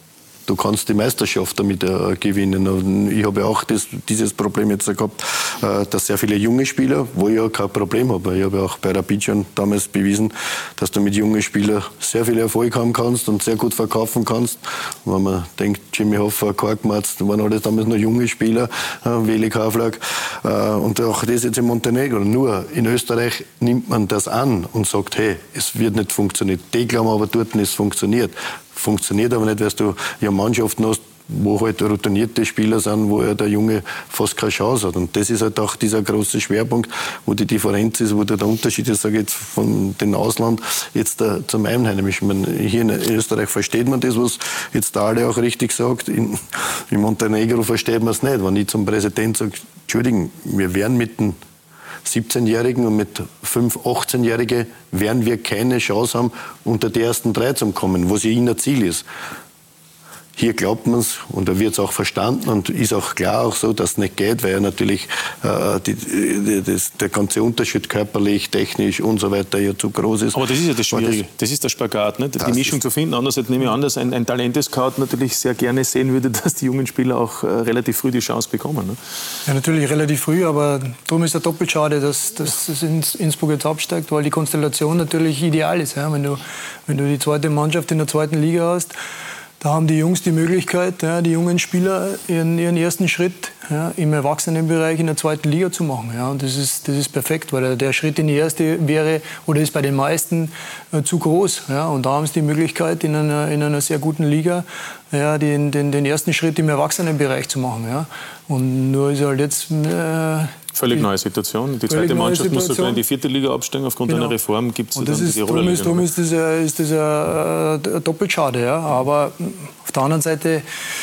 C: du kannst die Meisterschaft damit äh, gewinnen. Und ich habe auch das, dieses Problem jetzt gehabt, äh, dass sehr viele junge Spieler, wo ich ja kein Problem habe. Ich habe auch bei Rapid schon damals bewiesen, dass du mit jungen Spielern sehr viel Erfolg haben kannst und sehr gut verkaufen kannst. Wenn man denkt, Jimmy Hoffa, Korkmaz, da waren alle damals noch junge Spieler, äh, Weli Kauflag. Äh, und auch das jetzt in Montenegro. Nur in Österreich nimmt man das an und sagt, hey, es wird nicht funktionieren. Die glauben aber dort nicht, es funktioniert. Funktioniert aber nicht, weil du ja Mannschaften hast, wo halt routinierte Spieler sind, wo ja der Junge fast keine Chance hat. Und das ist halt auch dieser große Schwerpunkt, wo die Differenz ist, wo der Unterschied ist, sage ich jetzt, von dem Ausland jetzt uh, zum Einheimischen. Ich meine, hier in Österreich versteht man das, was jetzt der alle auch richtig sagt. In, in Montenegro versteht man es nicht. Wenn ich zum Präsidenten sage, Entschuldigung, wir werden mit dem siebzehnjährigen und mit fünf-, achtzehnjährigen werden wir keine Chance haben, unter die ersten drei zu kommen, was ja ihr Ziel ist. Hier glaubt man es und da wird es auch verstanden und ist auch klar auch so, dass es nicht geht, weil ja natürlich äh, die, die, das, der ganze Unterschied körperlich, technisch und so weiter ja zu groß ist.
A: Aber das ist ja das Schwierige, das, das ist der Spagat, ne? Die Mischung zu finden. Andererseits nehme ich an, dass ein, ein Talente-Scout natürlich sehr gerne sehen würde, dass die jungen Spieler auch äh, relativ früh die Chance bekommen. Ne?
B: Ja, natürlich relativ früh, aber darum ist es doppelt schade, dass, dass das Innsbruck jetzt absteigt, weil die Konstellation natürlich ideal ist. Ja? Wenn du, wenn du die zweite Mannschaft in der zweiten Liga hast, da haben die Jungs die Möglichkeit, ja, die jungen Spieler ihren, ihren ersten Schritt ja, im Erwachsenenbereich in der zweiten Liga zu machen. Ja. Und das ist, das ist perfekt, weil der Schritt in die erste wäre oder ist bei den meisten äh, zu groß. Ja. Und da haben sie die Möglichkeit, in einer, in einer sehr guten Liga ja, den, den, den ersten Schritt im Erwachsenenbereich zu machen. Ja. Und nur ist halt jetzt... Äh,
A: Völlig neue Situation. Die zweite Mannschaft muss sogar in die vierte Liga absteigen. Aufgrund genau. einer Reform gibt es dann die Tiroler Liga.
B: Darum ist das, ist das äh, doppelt schade. Ja. Aber auf der anderen Seite,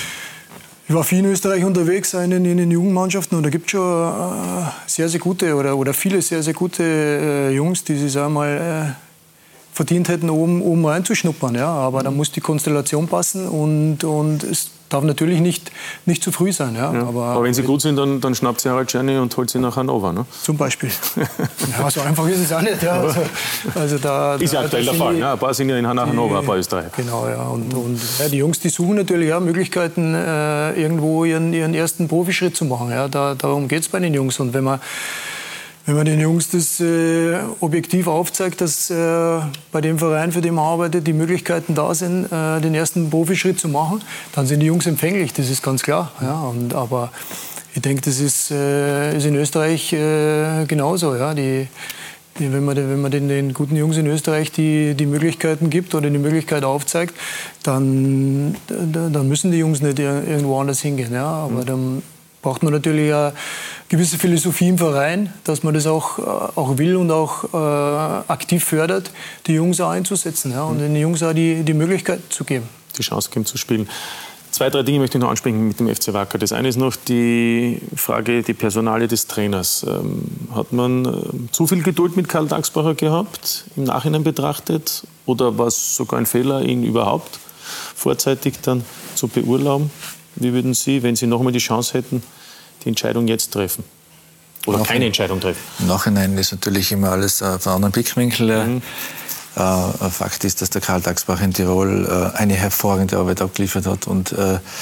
B: ich war viel in Österreich unterwegs in den, in den Jugendmannschaften und da gibt es schon äh, sehr, sehr gute oder, oder viele sehr, sehr gute äh, Jungs, die sich einmal äh, verdient hätten, oben, oben reinzuschnuppern. Ja. Aber da muss die Konstellation passen und, und es darf natürlich nicht, nicht zu früh sein. Ja.
A: Ja.
B: Aber,
A: aber wenn sie gut sind, dann, dann schnappt sie Harald Czerny und holt sie nach Hannover. Ne?
B: Zum Beispiel. Ja, so einfach ist es auch nicht. Ja. Also, also da,
A: ist ja aktuell der Fall. Die, ja, ein paar sind ja in Hannover, ein paar Österreicher.
B: Genau, ja. Und, und ja, die Jungs, die suchen natürlich ja, Möglichkeiten, äh, irgendwo ihren, ihren ersten Profischritt zu machen. Ja. Da, darum geht es bei den Jungs. Und wenn man Wenn man den Jungs das äh, objektiv aufzeigt, dass äh, bei dem Verein, für den man arbeitet, die Möglichkeiten da sind, äh, den ersten Profischritt zu machen, dann sind die Jungs empfänglich, das ist ganz klar. Ja, und, aber ich denke, das ist, äh, ist in Österreich äh, genauso. Ja, die, die, wenn man, wenn man den, den guten Jungs in Österreich die, die Möglichkeiten gibt oder die Möglichkeit aufzeigt, dann, dann müssen die Jungs nicht irgendwo anders hingehen. Ja, aber dann braucht man natürlich eine gewisse Philosophie im Verein, dass man das auch, auch will und auch äh, aktiv fördert, die Jungs auch einzusetzen, ja, und den Jungs auch die, die Möglichkeit zu geben.
A: Die Chance geben zu spielen. Zwei, drei Dinge möchte ich noch ansprechen mit dem F C Wacker. Das eine ist noch die Frage, die Personalie des Trainers. Ähm, hat man äh, zu viel Geduld mit Karl Dagsbacher gehabt, im Nachhinein betrachtet? Oder war es sogar ein Fehler, ihn überhaupt vorzeitig dann zu beurlauben? Wie würden Sie, wenn Sie noch einmal die Chance hätten, die Entscheidung jetzt treffen? Oder Nach keine Entscheidung treffen?
D: Im Nachhinein ist natürlich immer alles äh, von anderen Blickwinkel. Mhm. Äh, Fakt ist, dass der Karl Dagsbacher in Tirol äh, eine hervorragende Arbeit abgeliefert hat. Und äh,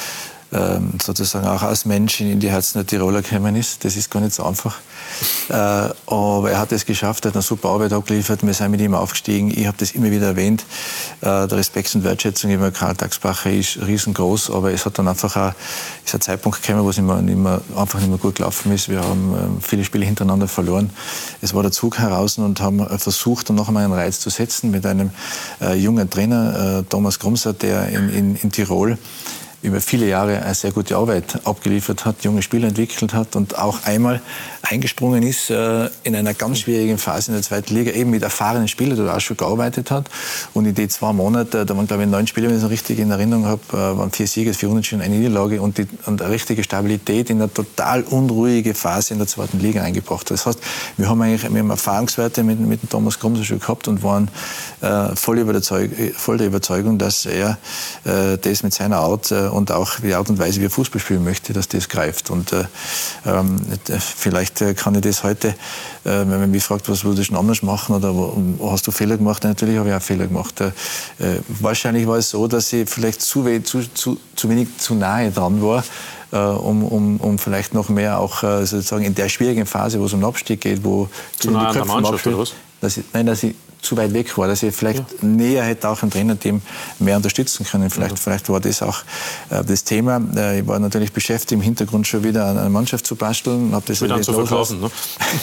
D: ähm, sozusagen auch als Mensch in die Herzen der Tiroler gekommen ist. Das ist gar nicht so einfach. Äh, aber er hat es geschafft, er hat eine super Arbeit abgeliefert. Wir sind mit ihm aufgestiegen. Ich habe das immer wieder erwähnt. Äh, der Respekt und Wertschätzung über Karl Tagsbacher ist riesengroß. Aber es hat dann einfach auch ist ein Zeitpunkt gekommen, wo es immer, nicht mehr, einfach nicht mehr gut gelaufen ist. Wir haben äh, viele Spiele hintereinander verloren. Es war der Zug heraus und haben versucht, dann noch einmal einen Reiz zu setzen mit einem äh, jungen Trainer, äh, Thomas Grumser, der in, in, in Tirol über viele Jahre eine sehr gute Arbeit abgeliefert hat, junge Spieler entwickelt hat und auch einmal eingesprungen ist äh, in einer ganz schwierigen Phase in der zweiten Liga, eben mit erfahrenen Spielern, die auch schon gearbeitet hat. Und in die zwei Monate, da waren glaube ich neun Spieler, wenn ich es richtig in Erinnerung habe, äh, waren vier Siege, vier Unentschieden, eine Niederlage und, die, und eine richtige Stabilität in eine total unruhige Phase in der zweiten Liga eingebracht. Das heißt, wir haben eigentlich wir haben Erfahrungswerte mit, mit dem Thomas Grumser schon gehabt und waren äh, voll, überzeug, voll der Überzeugung, dass er äh, das mit seiner Art äh, und auch die Art und Weise, wie er Fußball spielen möchte, dass das greift. Und äh, ähm, vielleicht kann ich das heute, äh, wenn man mich fragt, was würdest du anders machen oder wo, wo hast du Fehler gemacht? Natürlich habe ich auch Fehler gemacht. Äh, wahrscheinlich war es so, dass ich vielleicht zu, we zu, zu, zu wenig zu nahe dran war, äh, um, um, um vielleicht noch mehr auch äh, sozusagen in der schwierigen Phase, wo es um den Abstieg geht, wo
A: zu nahe an der Mannschaft oder was?
D: Dass ich, nein, dass ich zu weit weg war, dass ich vielleicht ja. näher hätte auch im Trainerteam mehr unterstützen können. Vielleicht, mhm. vielleicht war das auch äh, das Thema. Äh, ich war natürlich beschäftigt, im Hintergrund schon wieder an einer Mannschaft zu basteln. Hab das
A: dann zu verkaufen, ne?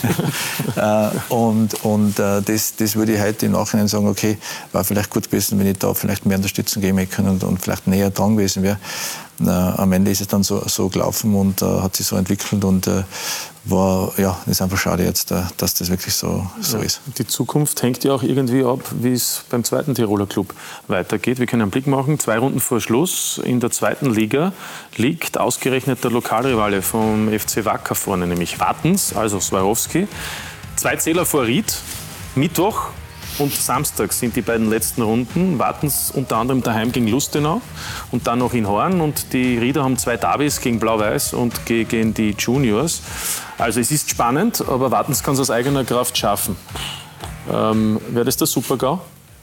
D: äh, und und äh, das, das würde ich heute im Nachhinein sagen, okay, war vielleicht gut gewesen, wenn ich da vielleicht mehr Unterstützung geben hätte können und, und vielleicht näher dran gewesen wäre. Äh, am Ende ist es dann so, so gelaufen und äh, hat sich so entwickelt und äh, war, ja, ist einfach schade jetzt, äh, dass das wirklich so, so
A: ja.
D: ist.
A: Die Zukunft hängt ja auch irgendwie ab, wie es beim zweiten Tiroler Club weitergeht. Wir können einen Blick machen, zwei Runden vor Schluss in der zweiten Liga liegt ausgerechnet der Lokalrivale vom F C Wacker vorne, nämlich Wattens, also Swarovski. Zwei Zähler vor Ried, Mittwoch und Samstag sind die beiden letzten Runden. Wattens unter anderem daheim gegen Lustenau und dann noch in Horn. Und die Rieder haben zwei Derbys gegen Blau-Weiß und gegen die Juniors. Also es ist spannend, aber Wattens kann es aus eigener Kraft schaffen. Ähm, Wäre das der Super-GAU?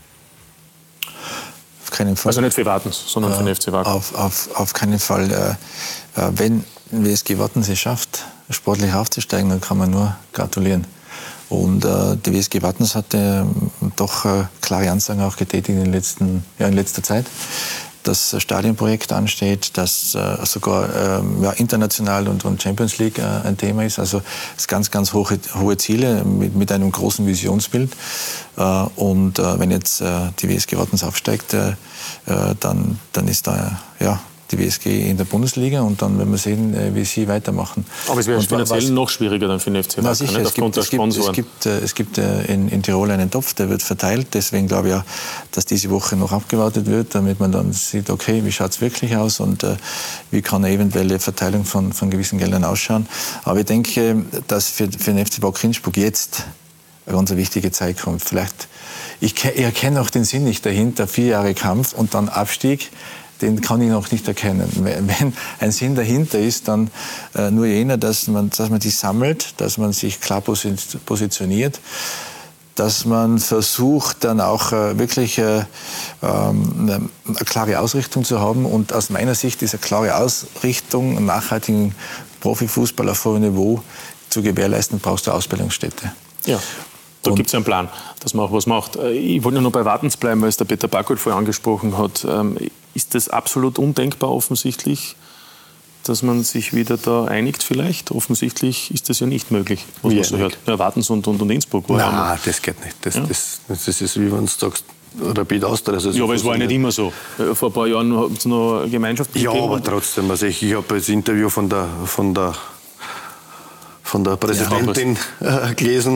D: Auf keinen Fall.
A: Also nicht für Wattens, sondern äh, für den F C Wacker.
D: Auf, auf, auf keinen Fall. Äh, wenn W S G Wattens es schafft, sportlich aufzusteigen, dann kann man nur gratulieren. Und äh, die W S G Wattens hatte äh, doch äh, klare Ansagen auch getätigt in, den letzten, ja, in letzter Zeit. Das Stadionprojekt ansteht, das äh, sogar äh, ja, international und, und Champions League äh, ein Thema ist. Also es ganz, ganz hohe, hohe Ziele mit, mit einem großen Visionsbild. Äh, und äh, wenn jetzt äh, die W S G Wattens aufsteigt, äh, dann, dann ist da ja, die W S G in der Bundesliga und dann werden wir sehen, wie sie weitermachen.
A: Aber es wäre finanziell noch schwieriger dann für den F C Wacker,
D: na, sicher,
A: nicht?
D: Es gibt, es gibt, es gibt, es gibt in, in Tirol einen Topf, der wird verteilt. Deswegen glaube ich auch, dass diese Woche noch abgewartet wird, damit man dann sieht, okay, wie schaut es wirklich aus und äh, wie kann eine eventuelle Verteilung von, von gewissen Geldern ausschauen. Aber ich denke, dass für, für den F C Wacker Innsbruck jetzt eine ganz wichtige Zeit kommt. Vielleicht, ich, ich erkenne auch den Sinn nicht dahinter, vier Jahre Kampf und dann Abstieg. Den kann ich noch nicht erkennen. Wenn ein Sinn dahinter ist, dann äh, nur jener, dass man, dass man sich sammelt, dass man sich klar positioniert, dass man versucht, dann auch äh, wirklich äh, ähm, eine klare Ausrichtung zu haben. Und aus meiner Sicht ist eine klare Ausrichtung, einen nachhaltigen Profifußball auf hohem Niveau zu gewährleisten, brauchst du Ausbildungsstätte.
A: Ja. Da gibt es einen Plan, dass man auch was macht. Ich wollte nur noch bei Wattens bleiben, weil es der Peter Backholt vorher angesprochen hat. Ist das absolut undenkbar offensichtlich, dass man sich wieder da einigt vielleicht? Offensichtlich ist das ja nicht möglich, was ja, man so hört. Ja, Wattens und, und, und Innsbruck.
C: Nein, das geht nicht. Das, ja. das, das, das ist, wie wenn du sagst, Rapid Austria. Also
A: ja, aber es war ja nicht immer so. Vor ein paar Jahren hat es noch Gemeinschaft gegeben.
C: Ja, aber trotzdem. Also ich ich habe das Interview von der, von der, von der Präsidentin ja, äh, gelesen.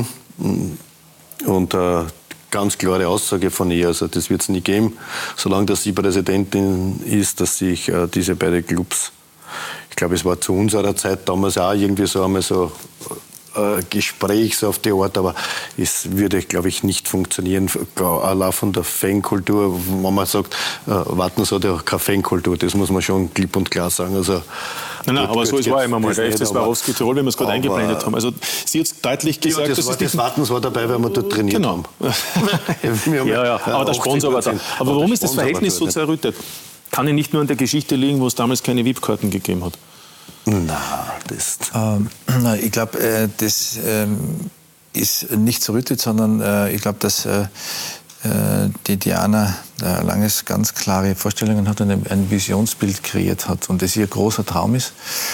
C: Und äh, ganz klare Aussage von ihr, also das wird es nie geben, solange dass sie Präsidentin ist, dass sich äh, diese beiden Clubs, ich glaube, es war zu unserer Zeit damals auch irgendwie so einmal so äh, Gespräch so auf die Art, aber es würde, glaube ich, nicht funktionieren, allein von der Fankultur, wenn man sagt, äh, Wattens hat ja keine Fankultur, das muss man schon klipp und klar sagen. Also,
A: Nein, nein, aber so es war immer mal. Der F C Swarovski Tirol, wie wir es gerade eingeblendet haben. Also sie hat deutlich gesagt,
C: ja, das,
A: das
C: war, das Wattens war dabei, weil wir dort trainiert
A: genau.
C: haben. Genau.
A: ja, ja, aber der Sponsor war da. Aber warum ist das Verhältnis so zerrüttet? kann ja nicht nur an der Geschichte liegen, wo es damals keine V I P-Karten gegeben hat.
C: Na, das...
D: Ähm, ich glaube, äh, das ähm, ist nicht so rüttet, sondern äh, ich glaube, dass äh, die Diana äh, Langes ganz klare Vorstellungen hat und ein, ein Visionsbild kreiert hat und das ihr großer Traum ist.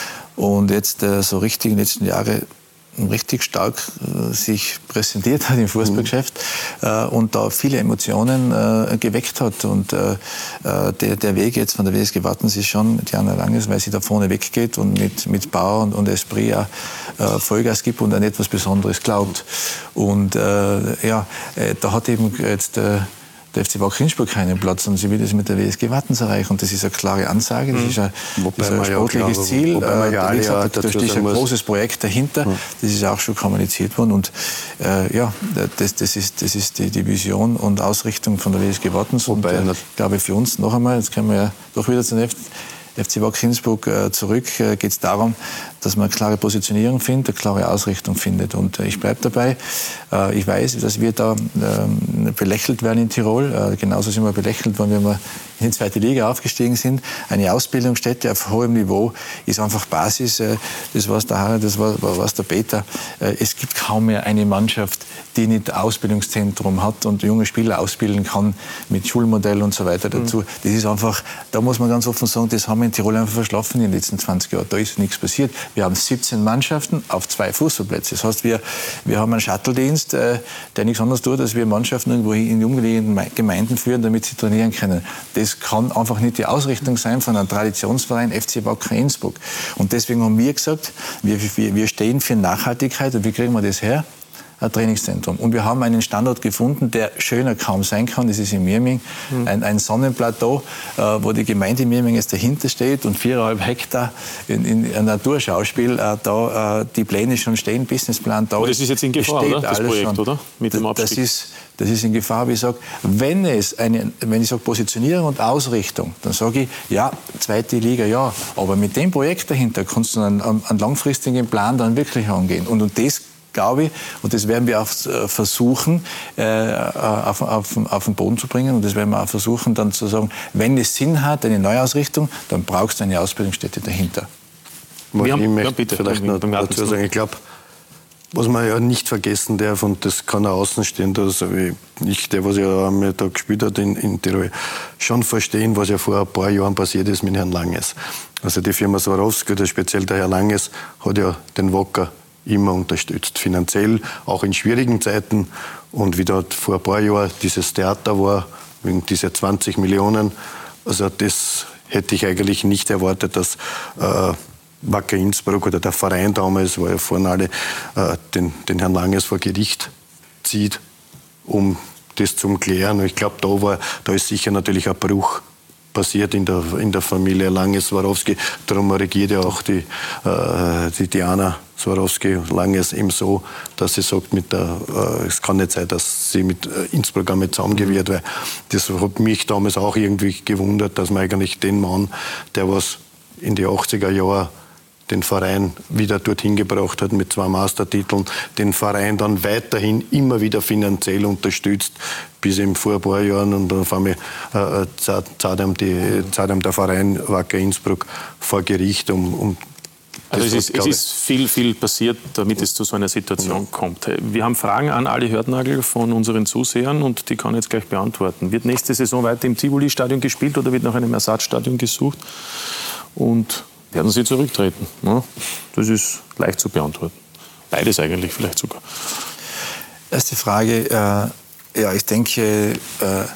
D: Und jetzt äh, so richtig in den letzten Jahren richtig stark äh, sich präsentiert hat im Fußballgeschäft mhm. äh, und da viele Emotionen äh, geweckt hat. Und äh, der, der Weg jetzt von der W S G Wattens ist schon Diana Langes, weil sie da vorne weggeht und mit, mit Power und, und Esprit auch äh, Vollgas gibt und an etwas Besonderes glaubt. Und äh, ja, äh, da hat eben jetzt äh, der F C Wacker Innsbruck keinen Platz und sie will das mit der W S G Wattens erreichen. Und das ist eine klare Ansage, das ist ein, das ist ein sportliches ja Ziel. Wobei ja äh, gesagt, da ist ein großes Projekt dahinter, ja. Das ist auch schon kommuniziert worden. Und äh, ja, das, das ist, das ist die, die Vision und Ausrichtung von der W S G Wattens. Und äh, ich glaube für uns noch einmal, jetzt können wir ja doch wieder zum F C Wacker Innsbruck äh, zurück, äh, geht es darum, dass man eine klare Positionierung findet, eine klare Ausrichtung findet. Und äh, ich bleibe dabei. Äh, ich weiß, dass wir da äh, belächelt werden in Tirol. Äh, genauso sind wir belächelt worden, wenn wir in die zweite Liga aufgestiegen sind. Eine Ausbildungsstätte auf hohem Niveau ist einfach Basis. Äh, das war der Harald, das war, war der Peter. Äh, es gibt kaum mehr eine Mannschaft, die nicht ein Ausbildungszentrum hat und junge Spieler ausbilden kann mit Schulmodell und so weiter dazu. Mhm. Das ist einfach, da muss man ganz offen sagen, das haben wir in Tirol einfach verschlafen in den letzten zwanzig Jahren. Da ist nichts passiert. Wir haben siebzehn Mannschaften auf zwei Fußballplätze. Das heißt, wir, wir haben einen Shuttle-Dienst, äh, der nichts anderes tut, als wir Mannschaften irgendwo in die umgelegenen Gemeinden führen, damit sie trainieren können. Das kann einfach nicht die Ausrichtung sein von einem Traditionsverein F C Wacker Innsbruck. Und deswegen haben wir gesagt, wir, wir, wir stehen für Nachhaltigkeit. Und wie kriegen wir das her? Ein Trainingszentrum. Und wir haben einen Standort gefunden, der schöner kaum sein kann. Das ist in Mirming, mhm. ein, ein Sonnenplateau, äh, wo die Gemeinde Mirming jetzt dahinter steht und viereinhalb Hektar in, in ein Naturschauspiel. Äh, da äh, die Pläne schon stehen, Businessplan da.
A: Aber das ist jetzt in Gefahr, oder? Das Projekt, schon. Oder? Mit dem Abstieg.
D: Das ist, das ist in Gefahr, wie ich sage. Wenn es eine, wenn ich sage Positionierung und Ausrichtung, dann sage ich, ja, zweite Liga, ja. Aber mit dem Projekt dahinter kannst du einen, einen langfristigen Plan dann wirklich angehen. Und, und das glaube ich, und das werden wir auch versuchen, äh, auf, auf, auf den Boden zu bringen. Und das werden wir auch versuchen, dann zu sagen, wenn es Sinn hat, eine Neuausrichtung, dann brauchst du eine Ausbildungsstätte dahinter.
C: Ich haben, möchte ja, bitte, vielleicht noch dazu sagen, ich glaube, was man ja nicht vergessen darf, und das kann auch Außenstehender, also ich, der, was ja einmal da gespielt hat in, in Tirol, schon verstehen, was ja vor ein paar Jahren passiert ist mit Herrn Langes. Also die Firma Swarovski, oder speziell der Herr Langes, hat ja den Wacker immer unterstützt, finanziell, auch in schwierigen Zeiten. Und wie dort vor ein paar Jahren dieses Theater war, wegen dieser zwanzig Millionen, also das hätte ich eigentlich nicht erwartet, dass äh, Wacker Innsbruck oder der Verein damals, war ja vorne alle, äh, den, den Herrn Langes vor Gericht zieht, um das zu klären. Und ich glaube, da, war, da ist sicher natürlich ein Bruch passiert in der, in der Familie Langes Swarovski. Darum regiert ja auch die, äh, die Diana Swarovski Langes eben so, dass sie sagt, mit der, äh, es kann nicht sein, dass sie mit äh, Innsbruck einmal zusammengewirrt, weil das hat mich damals auch irgendwie gewundert, dass man eigentlich den Mann, der was in die achtziger Jahre den Verein wieder dorthin gebracht hat mit zwei Meistertiteln, den Verein dann weiterhin immer wieder finanziell unterstützt, bis eben vor ein paar Jahren, und dann auf einmal äh, zahlt ihm, die, zahlt ihm der Verein Wacker Innsbruck vor Gericht, um, um
A: Also es ist, es ist viel, viel passiert, damit es zu so einer Situation ja. kommt. Wir haben Fragen an Ali Hörtnagel von unseren Zusehern und die kann ich jetzt gleich beantworten. Wird nächste Saison weiter im Tivoli-Stadion gespielt oder wird nach einem Ersatzstadion gesucht? Und werden Sie zurücktreten? Ja, das ist leicht zu beantworten. Beides eigentlich vielleicht sogar.
D: Erste Frage. Äh, ja, ich denke, äh,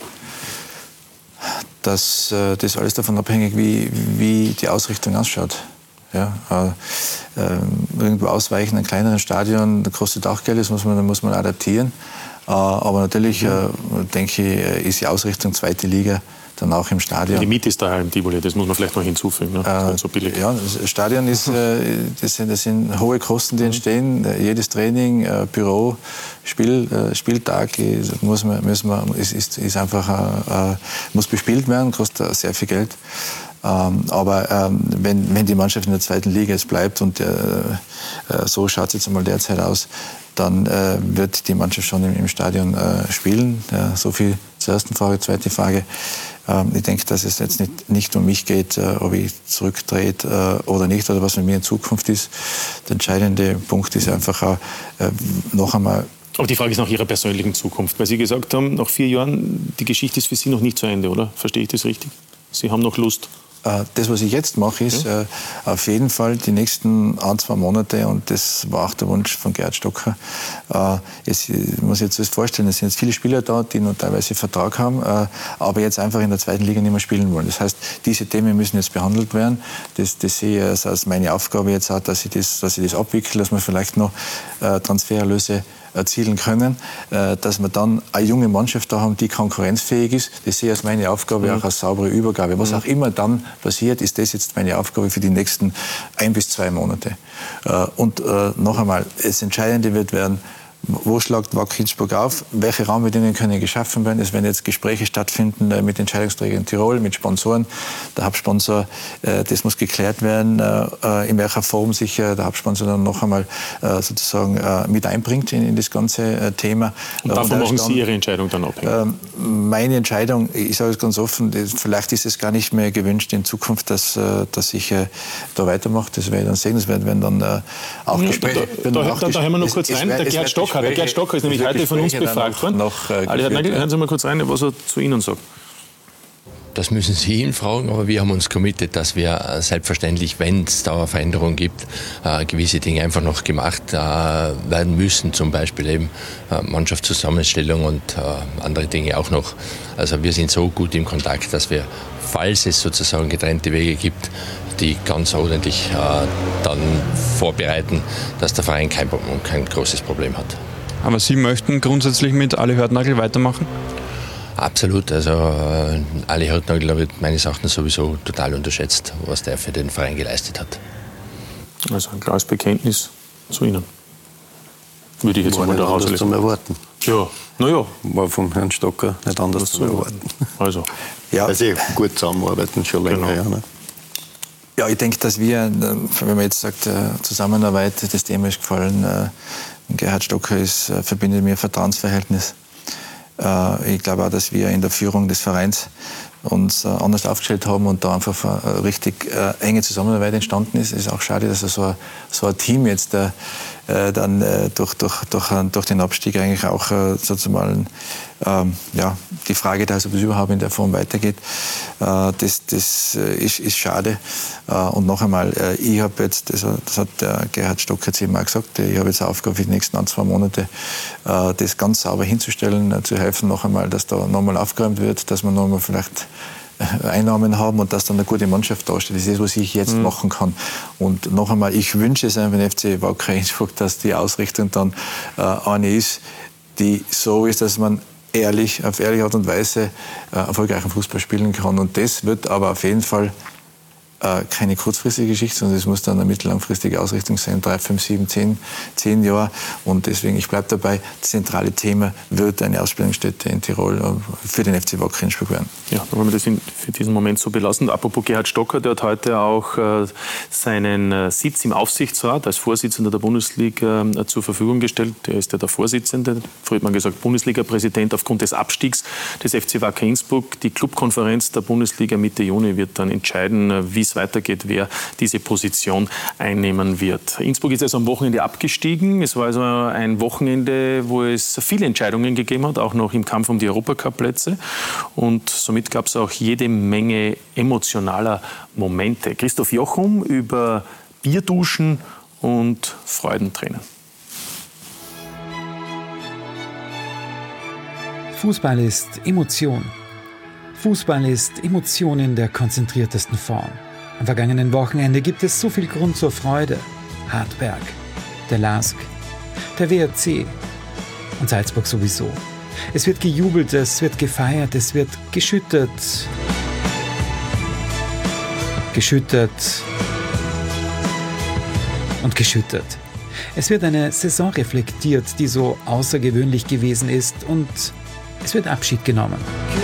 D: dass äh, das alles davon abhängig, wie, wie die Ausrichtung ausschaut. Ja, äh, äh, irgendwo ausweichen, in einem kleineren Stadion, das kostet auch Geld, das muss man, das muss man adaptieren. Äh, aber natürlich, äh, denke ich, ist die Ausrichtung zweite Liga dann auch im Stadion.
A: Die Miete ist daher im Tivoli, das muss man vielleicht noch hinzufügen. Ne? Das ist so billig.
D: Ja, das Stadion ist, äh, das, sind, das sind hohe Kosten, die entstehen. Mhm. Jedes Training, äh, Büro, Spiel, äh, Spieltag ist, muss man, müssen wir, ist, ist, ist einfach, äh, muss bespielt werden, kostet sehr viel Geld. Ähm, aber ähm, wenn, wenn die Mannschaft in der zweiten Liga jetzt bleibt und äh, äh, so schaut es jetzt einmal derzeit aus, dann äh, wird die Mannschaft schon im, im Stadion äh, spielen. Ja, so viel zur ersten Frage. Zweite Frage, Ähm, ich denke, dass es jetzt nicht, nicht um mich geht, äh, ob ich zurücktrete äh, oder nicht, oder was mit mir in Zukunft ist. Der entscheidende Punkt ist einfach auch, äh, noch einmal.
A: Aber die Frage ist nach Ihrer persönlichen Zukunft, weil Sie gesagt haben, nach vier Jahren, die Geschichte ist für Sie noch nicht zu Ende, oder? Verstehe ich das richtig? Sie haben noch Lust?
D: Das, was ich jetzt mache, ist ja. äh, auf jeden Fall die nächsten ein, zwei Monate, und das war auch der Wunsch von Gerhard Stocker. Äh, es, ich muss jetzt das vorstellen, es sind jetzt viele Spieler da, die noch teilweise Vertrag haben, äh, aber jetzt einfach in der zweiten Liga nicht mehr spielen wollen. Das heißt, diese Themen müssen jetzt behandelt werden. Das, das sehe ich als, als meine Aufgabe jetzt auch, dass ich das, dass ich das abwickle, dass wir vielleicht noch äh, Transfererlöse erzielen können, dass wir dann eine junge Mannschaft da haben, die konkurrenzfähig ist. Das sehe ich als meine Aufgabe, mhm. auch als saubere Übergabe. Was mhm. auch immer dann passiert, ist das jetzt meine Aufgabe für die nächsten ein bis zwei Monate. Und noch einmal, das Entscheidende wird werden, wo schlagt Wacker Innsbruck auf? Welche Rahmenbedingungen können geschaffen werden? Es werden jetzt Gespräche stattfinden mit Entscheidungsträgern in Tirol, mit Sponsoren. Der Hauptsponsor, das muss geklärt werden, in welcher Form sich der Hauptsponsor dann noch einmal sozusagen mit einbringt in das ganze Thema.
A: Und davon machen Sie Ihre Entscheidung dann abhängig?
D: Meine Entscheidung, ich sage es ganz offen, vielleicht ist es gar nicht mehr gewünscht in Zukunft, dass, dass ich da weitermache. Das werde ich dann sehen. Das werden dann auch Gespräche.
A: Da, da, da, da hören wir noch kurz rein. Der Gerhard Stocker, der Gerhard Stocker ist nämlich heute von uns befragt worden. Noch, äh, Ali, hören Sie mal kurz rein, was er zu Ihnen sagt.
K: Das müssen Sie ihn fragen, aber wir haben uns committed, dass wir selbstverständlich, wenn es da eine Veränderung gibt, äh, gewisse Dinge einfach noch gemacht äh, werden müssen, zum Beispiel eben äh, Mannschaftszusammenstellung und äh, andere Dinge auch noch. Also wir sind so gut im Kontakt, dass wir, falls es sozusagen getrennte Wege gibt, die ganz ordentlich äh, dann vorbereiten, dass der Verein kein, kein großes Problem hat.
M: Aber Sie möchten grundsätzlich mit Ali Hörtnagl weitermachen?
K: Absolut. Also äh, Ali Hörtnagl wird meines Erachtens sowieso total unterschätzt, was der für den Verein geleistet hat.
A: Also ein klares Bekenntnis zu Ihnen. Würde ich jetzt mal da rauslesen.
C: Zum Erwarten.
A: Ja, naja.
C: War vom Herrn Stocker nicht anders zu erwarten.
A: Also.
C: Ja. Weil sie gut zusammenarbeiten, schon länger. Genau. Ja, ne?
D: Ja, ich denke, dass wir, wenn man jetzt sagt, Zusammenarbeit, das Thema ist gefallen, Gerhard Stocker ist, verbindet mir ein Vertrauensverhältnis. Ich glaube auch, dass wir in der Führung des Vereins uns anders aufgestellt haben und da einfach eine richtig enge Zusammenarbeit entstanden ist. Es ist auch schade, dass so ein, so ein Team jetzt äh, dann äh, durch, durch, durch, durch den Abstieg eigentlich auch äh, sozusagen ähm, ja, die Frage, dass es überhaupt in der Form weitergeht, äh, das, das ist, ist schade. Äh, und noch einmal, äh, ich habe jetzt, das, das hat der Gerhard Stocker jetzt eben auch gesagt, ich habe jetzt eine Aufgabe für die nächsten ein, zwei Monate, äh, das ganz sauber hinzustellen, äh, zu helfen noch einmal, dass da nochmal aufgeräumt wird, dass man nochmal vielleicht Einnahmen haben und dass dann eine gute Mannschaft dasteht. Das ist das, was ich jetzt mhm. machen kann. Und noch einmal, ich wünsche es einfach dem F C Wacker Innsbruck, dass die Ausrichtung dann äh, eine ist, die so ist, dass man ehrlich, auf ehrliche Art und Weise äh, erfolgreichen Fußball spielen kann. Und das wird aber auf jeden Fall äh, keine kurzfristige Geschichte, sondern es muss dann eine mittellangfristige Ausrichtung sein, drei, fünf, sieben, zehn, zehn Jahre. Und deswegen, ich bleibe dabei, das zentrale Thema wird eine Ausbildungsstätte in Tirol für den F C Wacker Innsbruck werden.
A: Ja, dann wollen wir das für diesen Moment so belassen. Apropos Gerhard Stocker, der hat heute auch äh, seinen äh, Sitz im Aufsichtsrat als Vorsitzender der Bundesliga äh, zur Verfügung gestellt. Er ist ja der Vorsitzende, früher hat man gesagt Bundesliga-Präsident aufgrund des Abstiegs des F C Wacker Innsbruck. Die Clubkonferenz der Bundesliga Mitte Juni wird dann entscheiden, äh, wie es weitergeht, wer diese Position einnehmen wird. Innsbruck ist also am Wochenende abgestiegen. Es war also ein Wochenende, wo es viele Entscheidungen gegeben hat, auch noch im Kampf um die Europacup-Plätze. Und somit gab es auch jede Menge emotionaler Momente. Christoph Jochum über Bierduschen und Freudentränen.
N: Fußball ist Emotion. Fußball ist Emotion in der konzentriertesten Form. Am vergangenen Wochenende gibt es so viel Grund zur Freude. Hartberg, der LASK, der W R C und Salzburg sowieso. Es wird gejubelt, es wird gefeiert, es wird geschüttet. Geschüttet und geschüttet. Es wird eine Saison reflektiert, die so außergewöhnlich gewesen ist, und es wird Abschied genommen.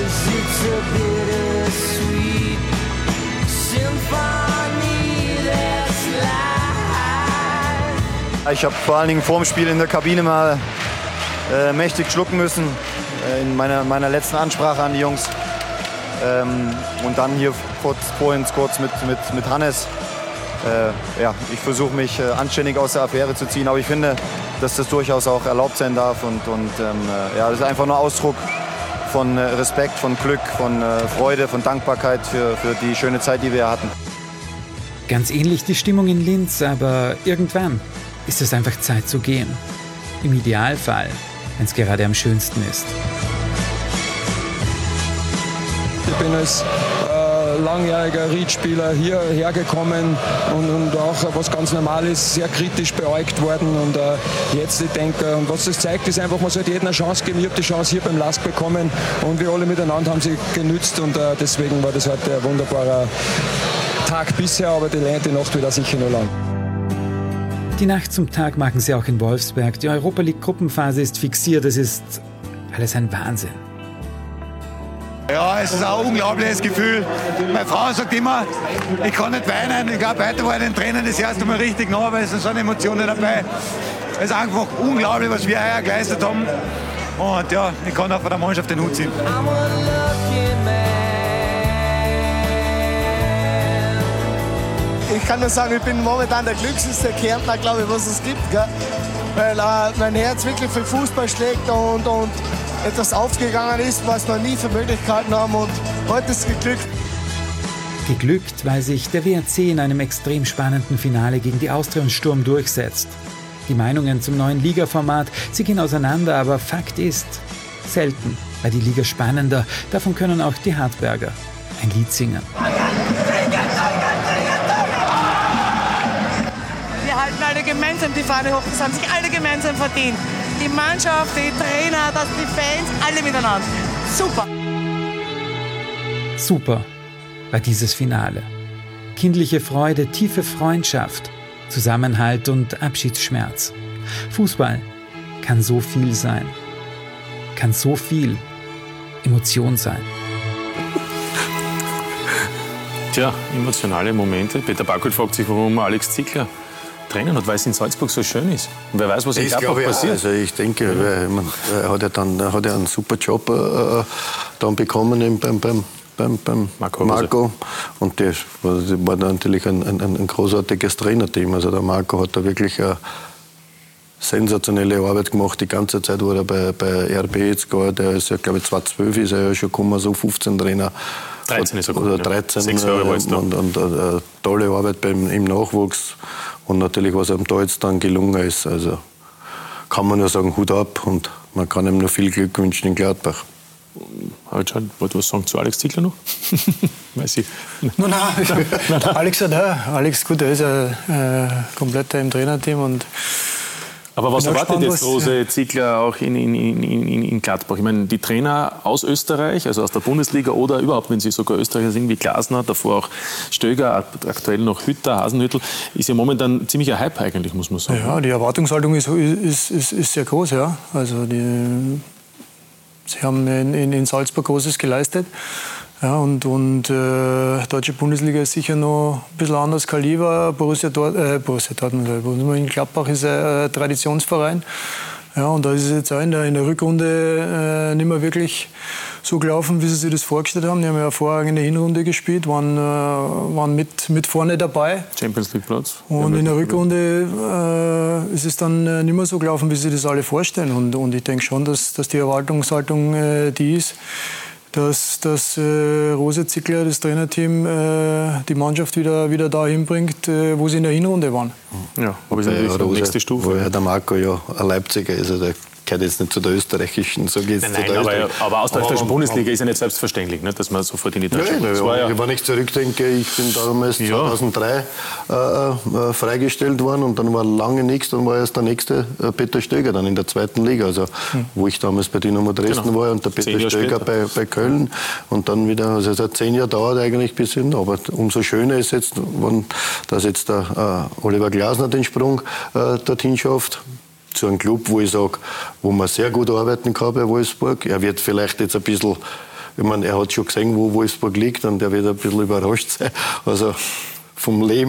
O: Ich habe vor allen Dingen vor dem Spiel in der Kabine mal äh, mächtig schlucken müssen, äh, in meiner, meiner letzten Ansprache an die Jungs. Ähm, und dann hier kurz, vorhin kurz mit, mit, mit Hannes. Äh, ja, ich versuche mich äh, anständig aus der Affäre zu ziehen, aber ich finde, dass das durchaus auch erlaubt sein darf. Und, und ähm, ja, das ist einfach nur Ausdruck von äh, Respekt, von Glück, von äh, Freude, von Dankbarkeit für, für die schöne Zeit, die wir hatten.
N: Ganz ähnlich die Stimmung in Linz, aber irgendwann ist es einfach Zeit zu gehen. Im Idealfall, wenn es gerade am schönsten ist.
P: Ich bin als äh, langjähriger Riedspieler hierher gekommen und, und auch, was ganz normal ist, sehr kritisch beäugt worden. Und äh, jetzt, ich denke, und was das zeigt, ist einfach, man sollte jedem eine Chance geben. Ich habe die Chance hier beim L A S K bekommen und wir alle miteinander haben sie genützt. Und äh, deswegen war das heute ein wunderbarer Tag bisher, aber die, die Nacht wird auch sicher noch lang.
N: Die Nacht zum Tag machen sie auch in Wolfsberg. Die Europa League Gruppenphase ist fixiert. Es ist alles ein Wahnsinn.
Q: Ja, es ist ein unglaubliches Gefühl. Meine Frau sagt immer, ich kann nicht weinen. Ich glaube, heute war in den Tränen das erste Mal richtig nah, weil es sind so eine Emotionen dabei. Es ist einfach unglaublich, was wir heuer geleistet haben. Und ja, ich kann auch von der Mannschaft den Hut ziehen.
R: Ich kann nur sagen, ich bin momentan der glücklichste Kärntner, glaube ich, was es gibt. Gell? Weil äh, mein Herz wirklich für Fußball schlägt und, und etwas aufgegangen ist, was wir nie für möglich gehalten haben. Und heute ist es geglückt.
N: Geglückt, weil sich der W R C in einem extrem spannenden Finale gegen die Austria und Sturm durchsetzt. Die Meinungen zum neuen Ligaformat, sie gehen auseinander, aber Fakt ist, selten war die Liga spannender. Davon können auch die Hartberger ein Lied singen.
S: Wir halten alle gemeinsam die Fahne hoch, das haben sich alle gemeinsam verdient. Die Mannschaft, die Trainer, das, die Fans, alle miteinander. Super.
N: Super war dieses Finale. Kindliche Freude, tiefe Freundschaft, Zusammenhalt und Abschiedsschmerz. Fußball kann so viel sein. Kann so viel Emotion sein.
A: Tja, emotionale Momente. Peter Backholt fragt sich, warum Alex Ziegler Trainer hat, weil es in Salzburg so schön ist. Und wer weiß, was in Gladbach passiert.
C: Also ich denke, ja. weil, ich mein, er hat ja dann er hat ja einen super Job äh, dann bekommen eben beim, beim, beim, beim Marco. Marco. Und das war natürlich ein, ein, ein großartiges Trainerteam. Also der Marco hat da wirklich eine sensationelle Arbeit gemacht. Die ganze Zeit, wo er bei, bei R B jetzt gar, der ist ja, glaube ich, zweitausendzwölf ist er ja schon gekommen, so fünfzehn Trainer.
A: dreizehn ist er
C: gekommen, oder dreizehn, Sechs Jahre war es da. Und, und, und eine tolle Arbeit beim, im Nachwuchs. Und natürlich, was ihm da jetzt dann gelungen ist, also kann man nur sagen, Hut ab und man kann ihm nur viel Glück wünschen in Gladbach.
A: Wollt ihr was sagen zu Alex Ziegler noch? Weiß ich.
B: No, nein, nein, Alex hat auch. Alex, gut, er ist ein äh, kompletter im Trainerteam und
A: aber was erwartet
B: gespannt,
A: jetzt Rose ja. Ziegler auch in, in, in, in, in Gladbach? Ich meine, die Trainer aus Österreich, also aus der Bundesliga oder überhaupt, wenn sie sogar Österreicher sind, wie Glasner, davor auch Stöger, aktuell noch Hütter, Hasenhüttl, ist ja momentan ziemlich ein Hype eigentlich, muss man sagen.
B: Ja, die Erwartungshaltung ist, ist, ist, ist sehr groß, ja. Also die, sie haben in, in, in Salzburg Großes geleistet. Ja, und und äh, deutsche Bundesliga ist sicher noch ein bisschen anderes Kaliber. Borussia, Dort, äh, Borussia Dortmund, in Gladbach ist ein äh, Traditionsverein. Ja, und da ist es jetzt auch in der, in der Rückrunde äh, nicht mehr wirklich so gelaufen, wie sie sich das vorgestellt haben. Die haben ja eine hervorragende Hinrunde gespielt, waren, äh, waren mit, mit vorne dabei.
A: Champions League Platz.
B: Und in der Rückrunde äh, ist es dann äh, nicht mehr so gelaufen, wie sie das alle vorstellen. Und, und ich denke schon, dass, dass die Erwartungshaltung äh, die ist, dass, dass äh, Rose Ziegler, das Trainerteam, äh, die Mannschaft wieder, wieder dahin bringt, äh, wo sie in der Hinrunde waren.
A: Ja, aber es ist natürlich die nächste Stufe.
C: Weil der Marco ja ein Leipziger ist, also der gehört jetzt nicht zu der österreichischen, so geht's
A: nein,
C: zu der
A: nein, aber,
C: Österreich.
A: aber aus der österreichischen
C: aber,
A: Bundesliga ist ja nicht selbstverständlich, nicht, dass man sofort in die deutsche
C: Nein,
A: war ja,
C: wenn ich zurückdenke, ich bin damals ja. zweitausenddrei äh, äh, freigestellt worden und dann war lange nichts, dann war erst der nächste äh, Peter Stöger dann in der zweiten Liga, also hm. wo ich damals bei Dynamo Dresden genau. war und der Peter Stöger bei, bei Köln und dann wieder, also seit zehn Jahren dauert eigentlich bis hin, aber umso schöner ist jetzt, wenn, dass jetzt der äh, Oliver Glasner den Sprung äh, dorthin schafft. Zu einem Club, wo ich sage, wo man sehr gut arbeiten kann bei Wolfsburg. Er wird vielleicht jetzt ein bisschen, ich meine, er hat schon gesehen, wo Wolfsburg liegt und er wird ein bisschen überrascht sein. Also vom Leben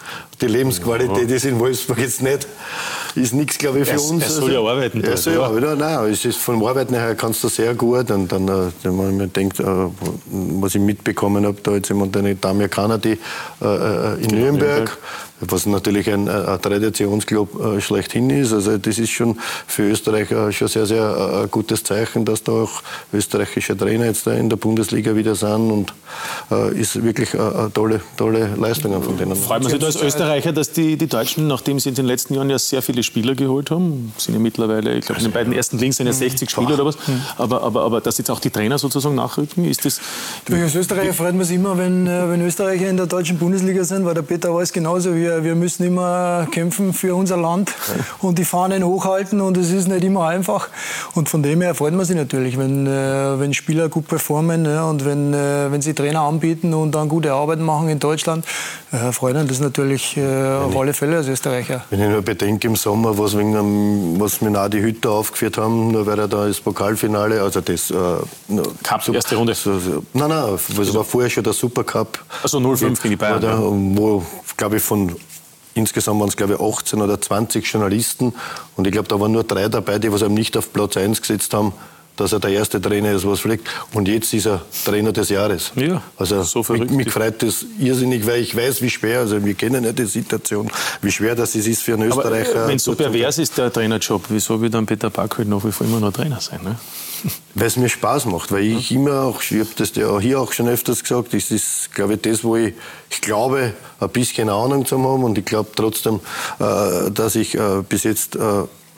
C: Die Lebensqualität ja. ist in Wolfsburg jetzt nicht, ist nichts, glaube ich, für
A: er,
C: uns.
A: Er soll also, ja arbeiten.
C: Er soll ja arbeiten. Nein, es ist vom Arbeiten her kannst du sehr gut. Und dann, wenn man denkt, was ich mitbekommen habe, da jetzt jemand, eine Damir Kanadi äh, in Nürnberg, Nürnberg, was natürlich ein, ein Traditionsclub äh, schlechthin ist. Also das ist schon für Österreich äh, schon sehr, sehr äh, gutes Zeichen, dass da auch österreichische Trainer jetzt da in der Bundesliga wieder sind und äh, ist wirklich äh, eine tolle, tolle Leistungen von denen.
A: Freut man sich da als Österreicher, dass die, die Deutschen, nachdem sie in den letzten Jahren ja sehr viele Spieler geholt haben, sind ja mittlerweile, ich glaube in den beiden ersten Links sind ja sechzig Spieler oder was, aber, aber, aber dass jetzt auch die Trainer sozusagen nachrücken, ist das...
B: Als Österreicher freut man sich immer, wenn, wenn Österreicher in der deutschen Bundesliga sind, weil der Peter weiß genauso, wir, wir müssen immer kämpfen für unser Land und die Fahnen hochhalten und es ist nicht immer einfach. Und von dem her freut man sich natürlich, wenn, wenn Spieler gut performen, ja, und wenn, wenn sie Trainer anbieten und dann gute Arbeit machen in Deutschland, äh, freut uns das natürlich äh, auf alle Fälle als Österreicher.
C: Wenn ich nur bedenke im Sommer, was, wegen einem, was wir die Hütter aufgeführt haben, nur weil er da das Pokalfinale, also das... Äh,
A: Cup, so, erste Runde?
C: So, so, nein, nein, es war vorher schon der Supercup.
A: Also null fünf gegen die Bayern.
C: Oder, wo, glaube ich, von... Insgesamt waren es, glaube ich, achtzehn oder zwanzig Journalisten. Und ich glaube, da waren nur drei dabei, die was ihm nicht auf Platz eins gesetzt haben, dass er der erste Trainer ist, was fliegt. Und jetzt ist er Trainer des Jahres.
A: Ja,
C: also
A: so verrückt.
C: Mich, mich freut das irrsinnig, weil ich weiß, wie schwer, also wir kennen ja die Situation, wie schwer das ist für einen Österreicher.
A: Wenn es so pervers ist, der Trainerjob, wieso will dann Peter Back halt nach wie vor immer noch Trainer sein? Ne?
C: Weil es mir Spaß macht, weil ich immer auch, ich habe das ja hier auch schon öfters gesagt, das ist, glaube ich, das, wo ich, ich glaube, ein bisschen Ahnung zu haben und ich glaube trotzdem, äh, dass ich äh, bis jetzt äh,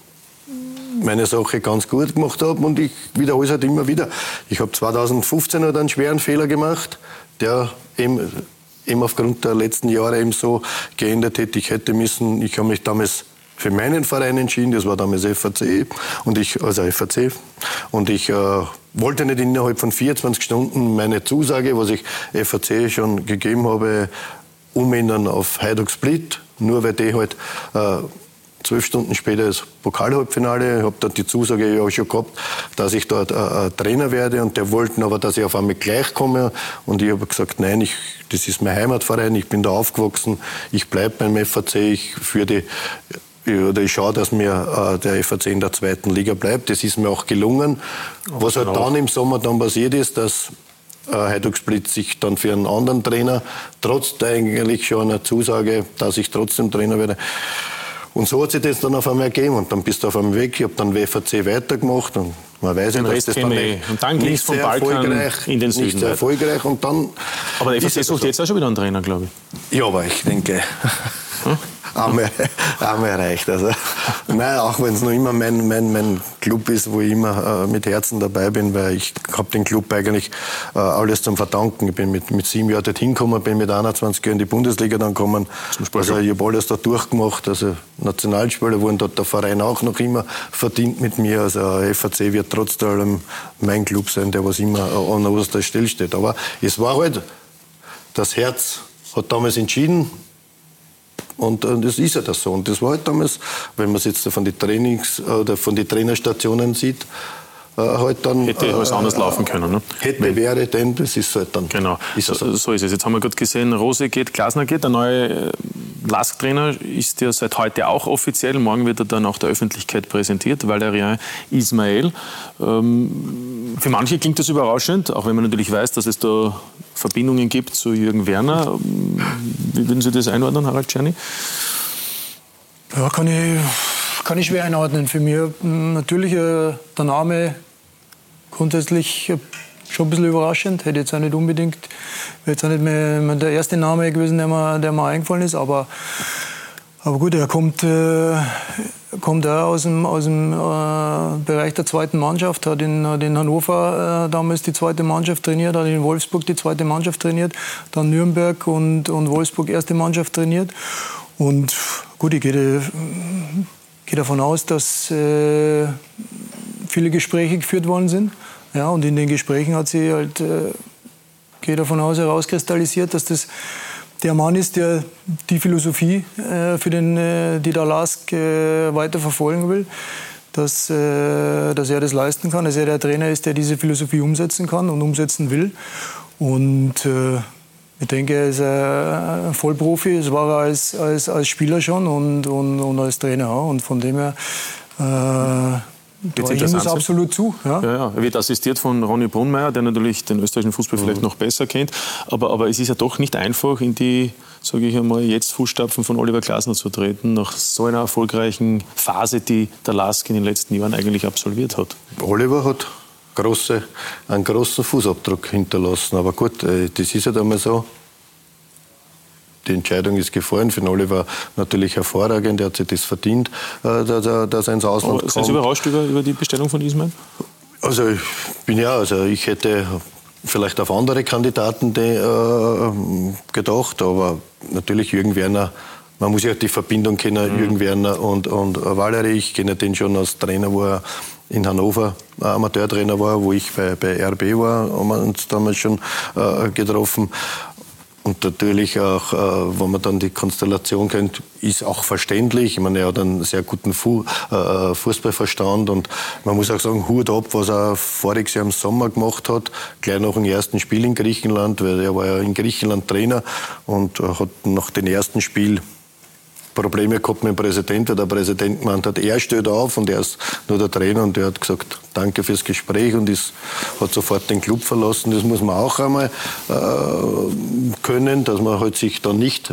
C: meine Sache ganz gut gemacht habe und ich wiederhole es halt immer wieder. Ich habe zweitausendfünfzehn einen schweren Fehler gemacht, der eben, eben aufgrund der letzten Jahre eben so geändert hätte. Ich hätte müssen, ich habe mich damals für meinen Verein entschieden, das war damals F A C, und ich, also F A C, und ich äh, wollte nicht innerhalb von vierundzwanzig Stunden meine Zusage, was ich F A C schon gegeben habe, umändern auf Hajduk Split, nur weil die halt äh, zwölf Stunden später das Pokalhalbfinale, ich habe dann die Zusage ja schon gehabt, dass ich dort äh, Trainer werde und der wollten aber, dass ich auf einmal gleich komme und ich habe gesagt, nein, ich, das ist mein Heimatverein, ich bin da aufgewachsen, ich bleibe beim F A C, ich führe die oder ich schaue, dass mir äh, der F A C in der zweiten Liga bleibt. Das ist mir auch gelungen. Aber was halt genau. dann im Sommer dann passiert ist, dass äh, Hajduk Split sich dann für einen anderen Trainer, trotz der eigentlich schon einer Zusage, dass ich trotzdem Trainer werde. Und so hat sich das dann auf einmal ergeben. Und dann bist du auf einmal weg. Ich habe dann F A C weitergemacht. Und man weiß ja, dass das dann nicht,
A: und dann
C: nicht
A: vom
C: sehr
A: Balkan
C: erfolgreich
A: in den Süden
C: nicht sehr erfolgreich. Und dann
A: aber der F A C sucht jetzt auch schon wieder einen Trainer, glaube ich.
C: Ja, aber ich denke... Hm? Einmal, einmal reicht. Also, nein, auch wenn es noch immer mein, mein, mein Club ist, wo ich immer äh, mit Herzen dabei bin, weil ich habe den Club eigentlich äh, alles zum Verdanken. Ich bin mit, mit sieben Jahren dorthin gekommen, bin mit einundzwanzig Jahren in die Bundesliga dann gekommen. Also ich habe alles da durchgemacht. Also Nationalspieler wurden dort der Verein auch noch immer verdient mit mir. Also F A C wird trotz allem mein Club sein, der was immer äh, an oberster Stelle steht. Aber es war halt, das Herz hat damals entschieden. Und äh, das ist ja das so. Und das war halt damals, wenn man es jetzt von den Trainings oder von den Trainerstationen sieht, äh, halt dann...
A: Hätte äh, alles anders laufen können, ne?
C: Hätte, wenn, wäre, denn das ist halt dann...
A: Genau, ist so, so. so ist es. Jetzt haben wir gerade gesehen, Rose geht, Glasner geht. Der neue äh, Lask-Trainer ist ja seit heute auch offiziell. Morgen wird er dann auch der Öffentlichkeit präsentiert, Valérien Ismaël. Ähm, für manche klingt das überraschend, auch wenn man natürlich weiß, dass es da Verbindungen gibt zu Jürgen Werner. Wie würden Sie das einordnen, Harald Czerny?
B: Ja, kann ich, kann ich schwer einordnen. Für mich natürlich äh, der Name grundsätzlich äh, schon ein bisschen überraschend. Hätte jetzt auch nicht unbedingt, wäre jetzt auch nicht mehr, mehr der erste Name gewesen, der mir, der mir eingefallen ist. Aber, aber gut, er kommt, äh, kommt auch aus dem, aus dem äh, Bereich der zweiten Mannschaft, hat in, hat in Hannover äh, damals die zweite Mannschaft trainiert, hat in Wolfsburg die zweite Mannschaft trainiert, dann Nürnberg und, und Wolfsburg erste Mannschaft trainiert. Und gut, ich gehe, gehe davon aus, dass äh, viele Gespräche geführt worden sind. Ja, und in den Gesprächen hat sich halt, äh, gehe davon aus, herauskristallisiert, dass das der Mann ist, der die Philosophie, äh, für den, äh, die der Lask äh, weiter verfolgen will. Dass, äh, dass er das leisten kann, dass er der Trainer ist, der diese Philosophie umsetzen kann und umsetzen will. Und äh, Ich denke, er ist ein Vollprofi. Das war er als, als, als Spieler schon und, und, und als Trainer auch. Und von dem her äh, traue ich ihm das absolut zu. Ja.
A: Ja, ja. Er wird assistiert von Ronny Brunmeier, der natürlich den österreichischen Fußball vielleicht mhm. noch besser kennt. Aber, aber es ist ja doch nicht einfach, in die, sage ich einmal, jetzt Fußstapfen von Oliver Glasner zu treten, nach so einer erfolgreichen Phase, die der Lask in den letzten Jahren eigentlich absolviert hat.
C: Oliver hat große, einen großen Fußabdruck hinterlassen. Aber gut, das ist halt einmal so. Die Entscheidung ist gefallen. Für den Oliver natürlich hervorragend. Er hat sich das verdient, dass er ins Ausland kommt.
A: Sind Sie überrascht über, über die Bestellung von Ismail?
C: Also ich bin ja, also ich hätte vielleicht auf andere Kandidaten die, äh, gedacht, aber natürlich Jürgen Werner. Man muss ja die Verbindung kennen, mhm. Jürgen Werner und, und Valery. Ich kenne den schon als Trainer, wo er in Hannover Amateurtrainer war, wo ich bei, bei R B war, haben wir uns damals schon äh, getroffen. Und natürlich auch, äh, wenn man dann die Konstellation kennt, ist auch verständlich. Ich meine, er hat einen sehr guten Fu äh, Fußballverstand und man muss auch sagen, Hut ab, was er voriges Jahr im Sommer gemacht hat, gleich nach dem ersten Spiel in Griechenland, weil er war ja in Griechenland Trainer und äh, hat nach dem ersten Spiel Probleme gehabt mit dem Präsidenten, weil der Präsident gemeint hat, er steht auf und er ist nur der Trainer und er hat gesagt, danke fürs Gespräch und ist, hat sofort den Club verlassen. Das muss man auch einmal äh, können, dass man halt sich da nicht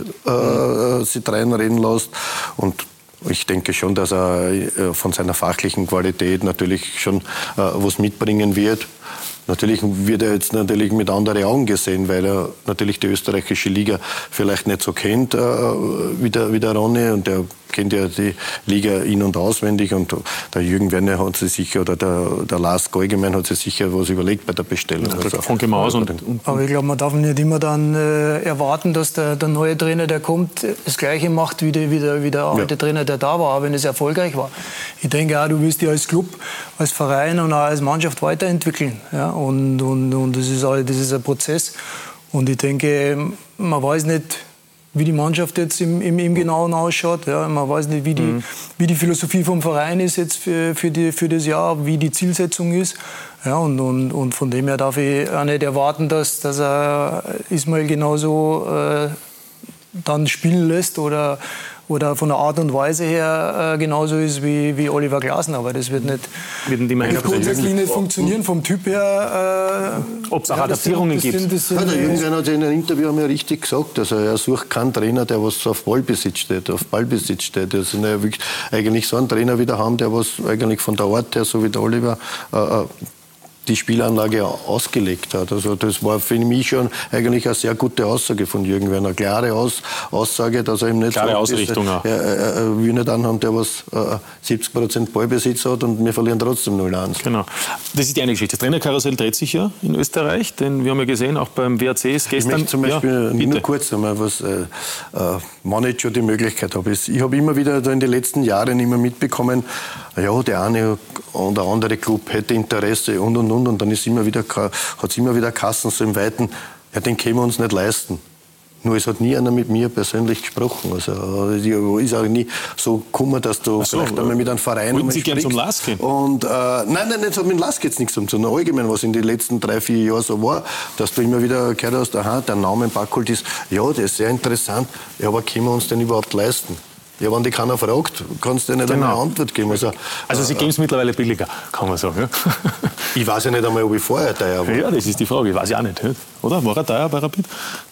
C: äh, sich reinreden lässt. Und ich denke schon, dass er äh, von seiner fachlichen Qualität natürlich schon äh, was mitbringen wird. Natürlich wird er jetzt natürlich mit anderen Augen gesehen, weil er natürlich die österreichische Liga vielleicht nicht so kennt äh, wie, der, wie der Ronny. Und der kennt ja die Liga in- und auswendig. Und der Jürgen Werner hat sich sicher, oder der, der Lask allgemein hat sich sicher was überlegt bei der Bestellung.
A: Also, von Gemaus und, und,
B: aber ich glaube, man darf nicht immer dann äh, erwarten, dass der, der neue Trainer, der kommt, das Gleiche macht wie der, wie der, wie der alte ja. Trainer, der da war, auch wenn es erfolgreich war. Ich denke auch, du willst dich als Club, als Verein und auch als Mannschaft weiterentwickeln. Ja? Und, und, und das ist, das ist ein Prozess. Und ich denke, man weiß nicht, wie die Mannschaft jetzt im, im, im Genauen ausschaut. Ja, man weiß nicht, wie die, mhm. wie die Philosophie vom Verein ist jetzt für, für, die, für das Jahr, wie die Zielsetzung ist. Ja, und, und, und von dem her darf ich auch nicht erwarten, dass, dass er Ismail genauso äh, dann spielen lässt oder, oder von der Art und Weise her äh, genauso ist wie, wie Oliver Glasner. Aber das wird nicht,
A: wird
B: wird grundsätzlich nicht funktionieren. Vom Typ her... Äh,
A: Ob es auch ja, Adaptierungen das sind, das
C: gibt. Das sind, das sind ja, der Jürgen hat in einem Interview haben ja richtig gesagt, also er sucht keinen Trainer, der was auf Ballbesitz steht, auf Ballbesitz steht. Also er will eigentlich so einen Trainer wieder haben, der was eigentlich von der Art her, so wie der Oliver, äh, die Spielanlage ausgelegt hat. Also das war für mich schon eigentlich eine sehr gute Aussage von Jürgen Werner. Eine klare Aus Aussage, dass er ihm nicht
A: klare
C: sagt,
A: Ausrichtung
C: ist, er, er, er will nicht anhaben, der was äh, siebzig Prozent Ballbesitz hat und wir verlieren trotzdem null eins.
A: Genau. Das ist die eine Geschichte. Das Trainerkarussell dreht sich ja in Österreich, denn wir haben ja gesehen, auch beim W A C ist gestern...
C: Ich möchte zum Beispiel
A: ja,
C: nur kurz einmal was, äh, äh, wenn ich schon die Möglichkeit habe. Ich habe immer wieder in den letzten Jahren immer mitbekommen, ja, der eine und der andere Club hätte Interesse und und und und dann ist immer wieder, hat es immer wieder Kassen so im Weiten, ja, den können wir uns nicht leisten. Nur es hat nie einer mit mir persönlich gesprochen. Also ich ist auch nie so gekommen, dass du
A: so,
C: vielleicht einmal mit einem Verein
A: wollten Sie gerne zum Lask gehen?
C: Und, äh, nein, nein, das hat mit dem Lask jetzt nichts zu tun. Allgemein, was in den letzten drei, vier Jahren so war, dass du immer wieder gehört hast, aha, der Name Backholt ist, ja, der ist sehr interessant, ja, aber können wir uns den überhaupt leisten? Ja, wenn dich keiner fragt, kannst du dir nicht genau. eine Antwort geben. Also,
A: also Sie äh, geben es mittlerweile billiger, kann man sagen. Ja?
C: Ich weiß ja nicht einmal, ob ich vorher teuer war.
A: Ja, das ist die Frage. Ich weiß ja auch nicht. Oder? War er teuer bei Rapid?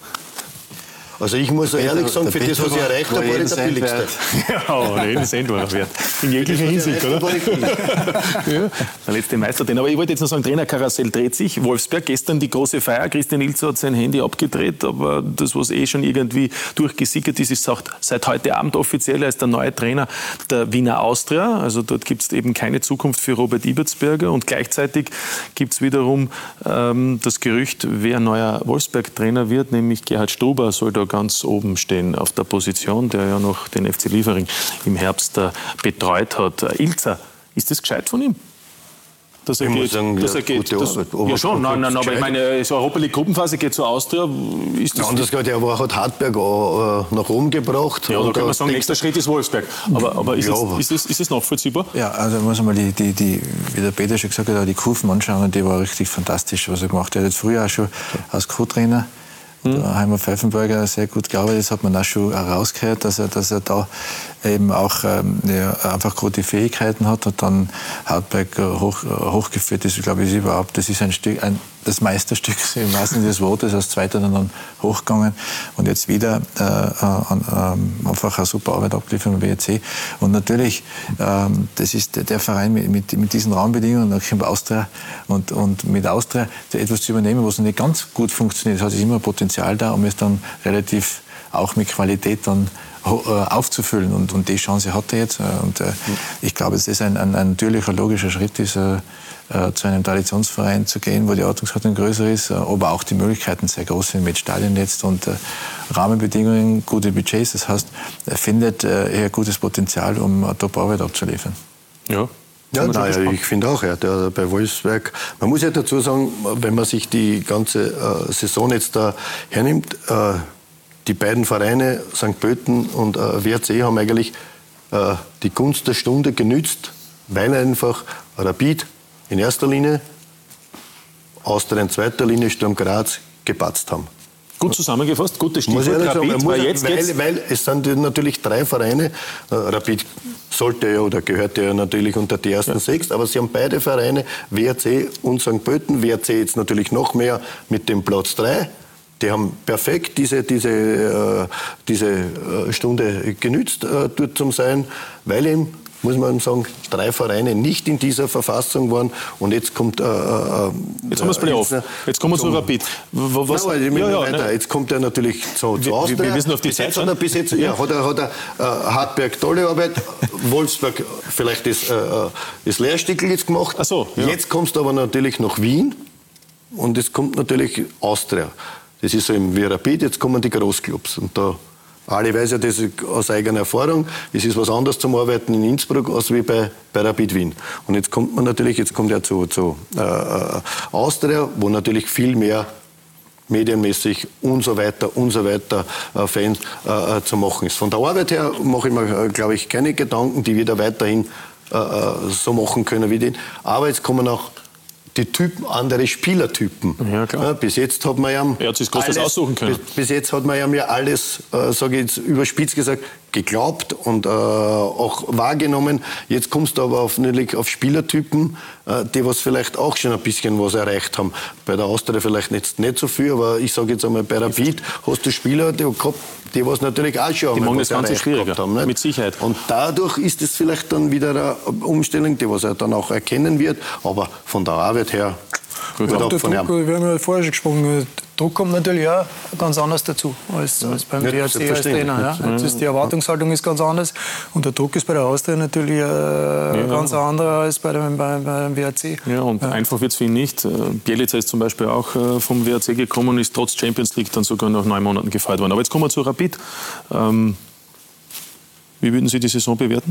C: Also ich muss so ehrlich sagen, für das, was ich erreicht habe, war ich der billigste.
A: Ja, jeden Cent war er wert. In jeglicher Hinsicht, oder? Ja, der letzte Meister. Aber ich wollte jetzt noch sagen, Trainerkarussell dreht sich. Wolfsberg, gestern die große Feier. Christian Ilzer hat sein Handy abgedreht, aber das, was eh schon irgendwie durchgesickert ist, ist auch seit heute Abend offiziell. Er ist der neue Trainer der Wiener Austria. Also dort gibt es eben keine Zukunft für Robert Ibertsberger. Und gleichzeitig gibt es wiederum ähm, das Gerücht, wer neuer Wolfsberg-Trainer wird, nämlich Gerhard Struber soll da ganz oben stehen auf der Position, der ja noch den F C Liefering im Herbst äh, betreut hat. Äh, Ilzer, ist das gescheit von ihm? Dass er
C: ich
A: geht,
C: muss sagen,
A: dass er geht, das, ja schon, nein, nein, aber ich meine, so Europa League Gruppenphase geht zur Austria, ist das...
C: Ja, und das geht, der war, hat Hartberg auch, äh, nach oben gebracht.
A: Ja, da kann man sagen, nächster Schritt ist Wolfsberg. Aber, aber ist, ja, das, ist, das, ist das nachvollziehbar?
D: Ja, also muss man die, die, die, wie der Peter schon gesagt hat, die Kurven anschauen, und die war richtig fantastisch, was er gemacht hat. Er hat früher auch schon als Co-Trainer Mhm. Der Heimer Pfeifenberger sehr gut gearbeitet, das hat man auch schon rausgehört, dass er, dass er da eben auch ähm, ja, einfach gute Fähigkeiten hat und dann Hartberg hoch, hochgeführt ist, glaube ich, ist überhaupt, das ist ein Stück, ein, das Meisterstück im wahrsten Sinne des Wortes, als Zweiter dann hochgegangen und jetzt wieder äh, äh, einfach eine super Arbeit abgeliefert im W R C. Und natürlich, ähm, das ist der, der Verein mit, mit, mit diesen Rahmenbedingungen, da kommt Austria und, und mit Austria etwas zu übernehmen, was noch nicht ganz gut funktioniert. Das hat immer Potenzial da, um es dann relativ auch mit Qualität dann aufzufüllen. Und, und die Chance hat er jetzt. Und äh, ich glaube, dass das ein, ein, ein natürlicher, logischer Schritt ist, äh, zu einem Traditionsverein zu gehen, wo die Erwartungshaltung größer ist, äh, aber auch die Möglichkeiten sehr groß sind mit Stadionnetz und äh, Rahmenbedingungen, gute Budgets. Das heißt, er findet äh, eher gutes Potenzial, um eine Top-Arbeit abzuliefern.
A: Ja.
C: Ja, naja, ich finde auch, ja, der, bei Wolfsberg, man muss ja dazu sagen, wenn man sich die ganze äh, Saison jetzt da hernimmt, äh, die beiden Vereine, Sankt Pölten und äh, W R C, haben eigentlich äh, die Gunst der Stunde genützt, weil einfach Rapid in erster Linie, Austria in zweiter Linie, Sturm Graz gepatzt haben.
A: Gut zusammengefasst, gutes Stichwort.
C: Muss ich
A: Rapid,
C: sagen,
A: weil, jetzt
C: weil, weil es sind natürlich drei Vereine. Äh, Rapid sollte ja oder gehört ja natürlich unter die ersten ja. sechs, aber sie haben beide Vereine, W R C und Sankt Pölten. W R C jetzt natürlich noch mehr mit dem Platz drei. Die haben perfekt diese, diese, äh, diese Stunde genützt, äh, dort zu sein, weil eben, muss man sagen, drei Vereine nicht in dieser Verfassung waren. Und jetzt kommt... Äh, jetzt
A: haben wir es Playoff. Jetzt kommen wir zu Rapid.
C: Was, no, ich ja, ja, weiter. Jetzt kommt er natürlich zu, zu Austria.
A: Wir wissen auf die
C: bis
A: Zeit
C: jetzt hat er, bis jetzt, ja, hat er, hat er äh, Hartberg tolle Arbeit, Wolfsberg vielleicht das, äh, das Lehrstückel jetzt gemacht.
A: Ach so, ja.
C: Jetzt kommst du aber natürlich nach Wien und es kommt natürlich Austria. Das ist so wie Rapid, jetzt kommen die Großclubs. Und da, alle weiß ja das aus eigener Erfahrung, es ist was anderes zum Arbeiten in Innsbruck als wie bei, bei Rapid Wien. Und jetzt kommt man natürlich, jetzt kommt er zu, zu äh, Austria, wo natürlich viel mehr medienmäßig und so weiter und so weiter äh, Fans äh, zu machen ist. Von der Arbeit her mache ich mir, äh, glaube ich, keine Gedanken, die wir da weiterhin äh, so machen können wie den. Aber jetzt kommen auch die Typen, andere Spielertypen.
A: Ja, klar.
C: Ja, bis jetzt hat man ja
A: er hat sich alles aussuchen können.
C: Bis, bis jetzt hat man ja alles, äh, sage ich jetzt überspitzt gesagt, geglaubt und äh, auch wahrgenommen. Jetzt kommst du aber auf, auf Spielertypen, äh, die was vielleicht auch schon ein bisschen was erreicht haben. Bei der Austria vielleicht nicht, nicht so viel, aber ich sage jetzt einmal, bei Rapid hast du Spieler, die, gehabt, die was natürlich auch schon
A: einmal
C: was
A: erreicht gehabt haben. Nicht? Mit Sicherheit.
C: Und dadurch ist es vielleicht dann wieder eine Umstellung, die was er dann auch erkennen wird. Aber von der Arbeit her...
B: Gut, der Druck, wir haben ja vorher schon gesprochen, der Druck kommt natürlich auch ganz anders dazu als, als beim
C: ja,
B: W R C als Trainer. Ja. Jetzt ist die Erwartungshaltung ist ganz anders und der Druck ist bei der Austria natürlich äh, ja. ganz anderer als bei dem, bei, beim W R C.
A: Ja, und ja. einfach wird es für ihn nicht. Bielica ist zum Beispiel auch vom W R C gekommen und ist trotz Champions League dann sogar nach neun Monaten gefeuert worden. Aber jetzt kommen wir zu Rapid. Ähm, wie würden Sie die Saison bewerten?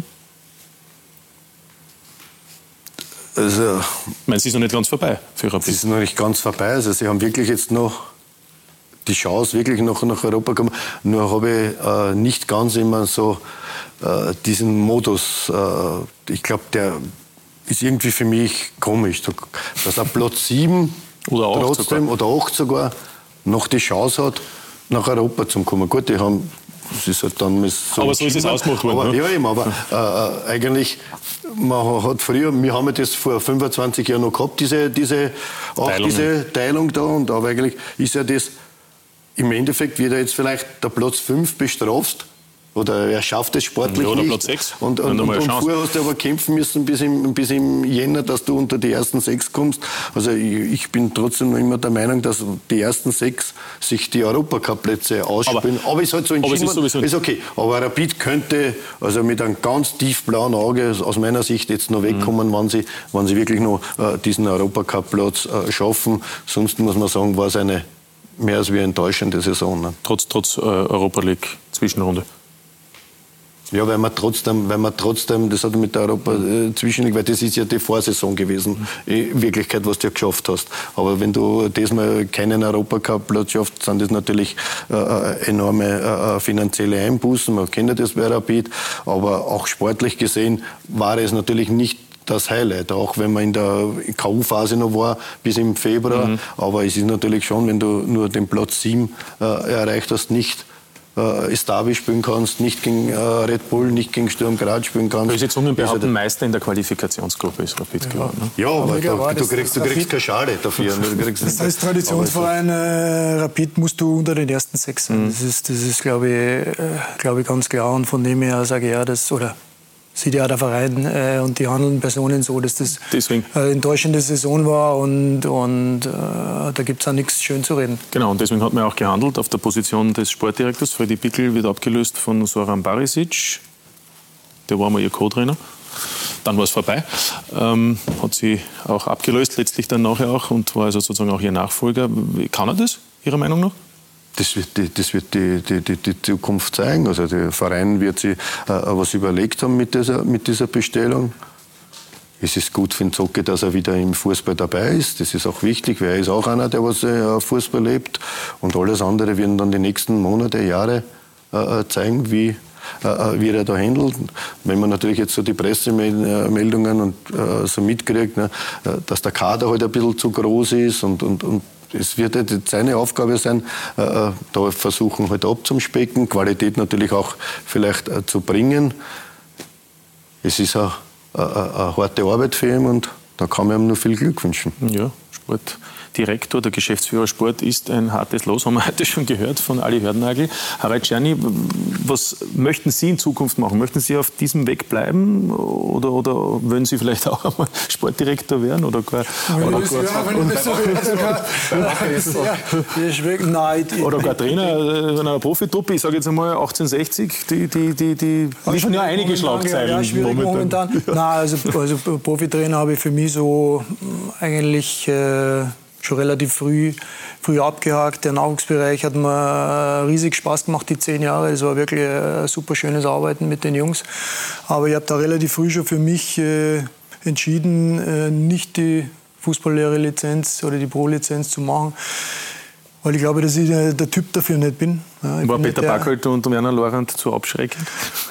C: Also,
A: ich meine, es ist noch nicht ganz vorbei für Rapid.
C: Es ist noch nicht ganz vorbei. Also sie haben wirklich jetzt noch die Chance, wirklich noch nach Europa zu kommen. Nur habe ich äh, nicht ganz immer so äh, diesen Modus. Äh, ich glaube, der ist irgendwie für mich komisch. Dass er Platz sieben
A: oder acht
C: trotzdem,
A: sogar.
C: oder acht sogar noch die Chance hat, nach Europa zu kommen. Gut, die haben... Das ist halt dann so
A: aber so ist es ausgemacht worden.
C: Aber,
A: ne?
C: ja, eben, aber äh, eigentlich, man hat früher, wir haben das vor fünfundzwanzig Jahren noch gehabt, diese, diese, auch
A: Teilungen.
C: diese Teilung da. Und aber eigentlich ist ja das, im Endeffekt wird er jetzt vielleicht der Platz fünf bestraft. Oder er schafft es sportlich
A: ja, oder
C: nicht.
A: Platz sechs.
C: Und, und, und, und vorher hast du aber kämpfen müssen bis im, bis im Jänner, dass du unter die ersten sechs kommst. Also ich, ich bin trotzdem noch immer der Meinung, dass die ersten sechs sich die Europacup-Plätze ausspielen. Aber, aber es ist halt so entschieden worden, ist, ist okay. Aber Rapid könnte also mit einem ganz tiefblauen Auge aus meiner Sicht jetzt noch wegkommen, mhm. wenn, sie, wenn sie wirklich noch äh, diesen Europacup-Platz äh, schaffen. Sonst muss man sagen, war es eine mehr als wie enttäuschende Saison. Ne?
A: Trotz, trotz äh, Europa League-Zwischenrunde.
C: Ja, weil man trotzdem, weil man trotzdem, das hat mit der Europa äh, Zwischenliga, weil das ist ja die Vorsaison gewesen, in Wirklichkeit, was du ja geschafft hast. Aber wenn du diesmal keinen Europacup-Platz schaffst, sind das natürlich äh, enorme äh, finanzielle Einbußen. Man kennt ja das bei Rapid, aber auch sportlich gesehen war es natürlich nicht das Highlight, auch wenn man in der K U-Phase noch war, bis im Februar. Mhm. Aber es ist natürlich schon, wenn du nur den Platz sieben äh, erreicht hast, nicht äh, Stavi spielen kannst, nicht gegen äh, Red Bull, nicht gegen Sturm Graz spielen kannst.
A: Böse Zungen behaupten, Meister in der Qualifikationsgruppe ist Rapid ja. geworden. Ne?
C: Ja, aber, aber da, du kriegst, du kriegst keine Schale dafür.
B: Das heißt, Traditionsverein äh, Rapid musst du unter den ersten sechs sein. Mhm. Das ist, das ist glaube ich, äh, glaub ich, ganz klar. Und von dem her sage ich ja, das, oder sieht ja der Verein äh, und die handelnden Personen so, dass das eine äh, enttäuschende Saison war und, und äh, da gibt es auch nichts schön zu reden.
A: Genau, und deswegen hat man auch gehandelt auf der Position des Sportdirektors. Freddy Bickel wird abgelöst von Zoran Barisic. Der war mal ihr Co-Trainer. Dann war es vorbei. Ähm, hat sie auch abgelöst, letztlich dann nachher auch, und war also sozusagen auch ihr Nachfolger. Kann er das, Ihrer Meinung nach?
C: Das wird, die, das wird die, die, die, die Zukunft zeigen. Also der Verein wird sich äh, was überlegt haben mit dieser, mit dieser Bestellung. Es ist gut für den Zocke, dass er wieder im Fußball dabei ist. Das ist auch wichtig, weil er ist auch einer, der was äh, Fußball lebt. Und alles andere werden dann die nächsten Monate, Jahre äh, zeigen, wie, äh, wie er da handelt. Wenn man natürlich jetzt so die Pressemeldungen und äh, so mitkriegt, ne, dass der Kader halt ein bisschen zu groß ist und, und, und es wird halt seine Aufgabe sein, äh, da versuchen halt abzuspecken, Qualität natürlich auch vielleicht äh, zu bringen. Es ist eine, eine, eine harte Arbeit für ihn und da kann man ihm nur viel Glück wünschen.
A: Ja, Sportdirektor, der Geschäftsführer Sport ist ein hartes Los, haben wir heute schon gehört von Ali Hördnagel. Harald Czerny, was möchten Sie in Zukunft machen? Möchten Sie auf diesem Weg bleiben oder, oder wollen Sie vielleicht auch einmal Sportdirektor werden? Oder gar, oder gar, oder gar Trainer einer Profitruppe? Ich sage jetzt einmal achtzehnhundertsechzig, die, die, die, die liefern ja einige Schlagzeilen.
B: Ja, schwierig momentan. momentan. Ja. Nein, also, also Profitrainer habe ich für mich so eigentlich äh, schon relativ früh, früh abgehakt. Der Nachwuchsbereich hat mir riesig Spaß gemacht, die zehn Jahre. Es war wirklich ein super schönes Arbeiten mit den Jungs. Aber ich habe da relativ früh schon für mich äh, entschieden, äh, nicht die Fußballlehrer-Lizenz oder die Pro-Lizenz zu machen. Weil ich glaube, dass ich der, der Typ dafür nicht bin. Ja,
A: war
B: bin
A: Peter Backholt und Werner Lorand zu abschreckend?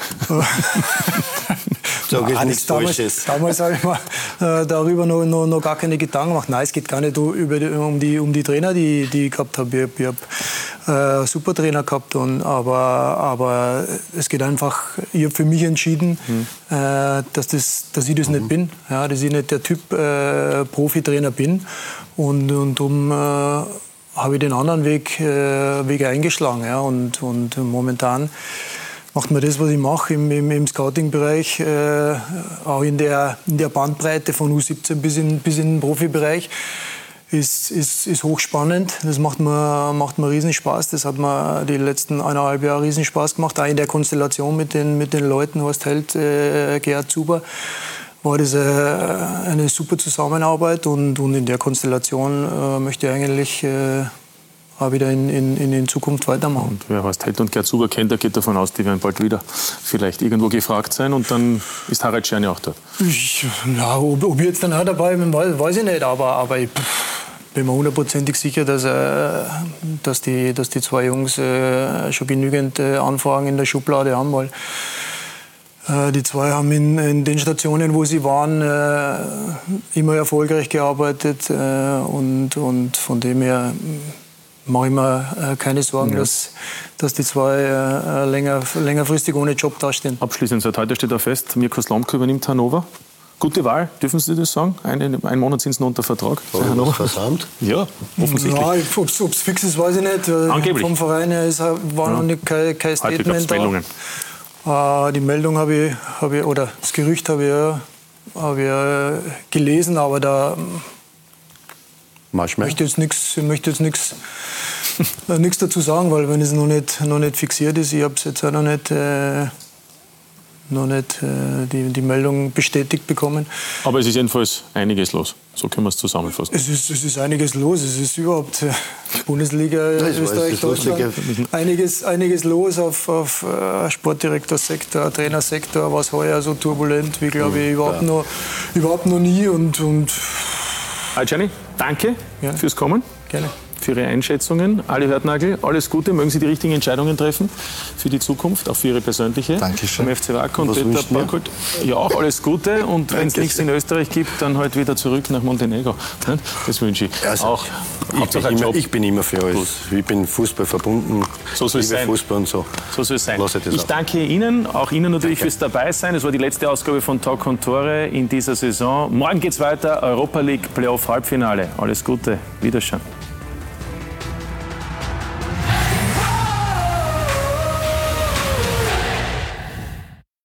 C: So geht nichts Falsches.
B: Damals habe ich mir äh, darüber noch, noch, noch gar keine Gedanken gemacht. Nein, es geht gar nicht über die, um, die, um die Trainer, die, die ich gehabt habe. Ich, ich habe äh, super Trainer gehabt, und, aber, aber es geht einfach, ich habe für mich entschieden, mhm. äh, dass, das, dass ich das mhm. nicht bin. Ja, dass ich nicht der Typ äh, Profitrainer bin. Und, und darum äh, habe ich den anderen Weg, äh, Weg eingeschlagen. Ja, und, und momentan macht mir das, was ich mache im, im, im Scouting-Bereich, äh, auch in der, in der Bandbreite von U siebzehn bis in, bis in den Profibereich, ist, ist, ist hochspannend. Das macht mir, macht mir riesen Spaß. Das hat mir die letzten eineinhalb Jahre riesen Spaß gemacht. Auch in der Konstellation mit den, mit den Leuten, Horst Held, äh, Gerhard Zuber, war das äh, eine super Zusammenarbeit. Und, und in der Konstellation äh, möchte ich eigentlich äh, auch wieder in, in, in Zukunft weitermachen.
A: Und wer Horst Held und Gerd Zuber kennt, der geht davon aus, die werden bald wieder vielleicht irgendwo gefragt sein, und dann ist Harald Czerny auch dort.
B: Ich, ja, ob, ob ich jetzt dann auch dabei bin, weiß, weiß ich nicht, aber, aber ich bin mir hundertprozentig sicher, dass, äh, dass, die, dass die zwei Jungs äh, schon genügend äh, Anfragen in der Schublade haben, weil äh, die zwei haben in, in den Stationen, wo sie waren, äh, immer erfolgreich gearbeitet, äh, und, und von dem her mache ich mir äh, keine Sorgen, ja. dass, dass die zwei äh, länger, längerfristig ohne Job dastehen.
A: Abschließend, seit heute steht da fest, Mirko Slomka übernimmt Hannover. Gute Wahl, dürfen Sie das sagen? Einen, einen Monat sind Sie noch unter Vertrag.
C: Hannover versammelt?
A: Ja, offensichtlich.
B: Ja, ob es fix ist, weiß ich nicht.
A: Angeblich.
B: Vom Verein her ist, war ja. noch nicht kein, kein Statement da. Äh, die Meldung habe ich, hab ich, oder das Gerücht habe ich, ja, hab ich ja gelesen, aber da Ich möchte jetzt nichts, möchte jetzt nichts, nichts dazu sagen, weil wenn es noch nicht, noch nicht fixiert ist, ich habe es jetzt auch noch nicht, äh, noch nicht äh, die, die Meldung bestätigt bekommen.
A: Aber es ist jedenfalls einiges los, so können wir es zusammenfassen.
B: Es ist, es ist einiges los, es ist überhaupt äh, Bundesliga, ja, Österreich, Deutschland, einiges, einiges los auf, auf äh, Sportdirektorsektor, Trainersektor, was heuer so turbulent wie, glaube ich, überhaupt, ja. noch, überhaupt noch nie. Und, und
A: Hi Czerny, danke ja. fürs Kommen.
B: Gerne.
A: für Ihre Einschätzungen. Ali Hörtnagl, alles Gute, mögen Sie die richtigen Entscheidungen treffen für die Zukunft, auch für Ihre persönliche.
D: Dankeschön.
A: Beim F C Wacker und Peter Barchold. Ja, auch alles Gute und wenn es nichts in Österreich gibt, dann halt wieder zurück nach Montenegro. Das wünsche ich.
C: Also,
A: auch.
C: Ich bin, immer, ich bin immer für alles. Gut. Ich bin Fußball verbunden.
A: So soll es sein.
C: Fußball und so.
A: So soll es sein.
C: Ich,
A: ich danke Ihnen, auch Ihnen natürlich Danke. fürs Dabeisein. Das war die letzte Ausgabe von Talk und Tore in dieser Saison. Morgen geht's weiter, Europa League Playoff Halbfinale. Alles Gute, Wiederschauen.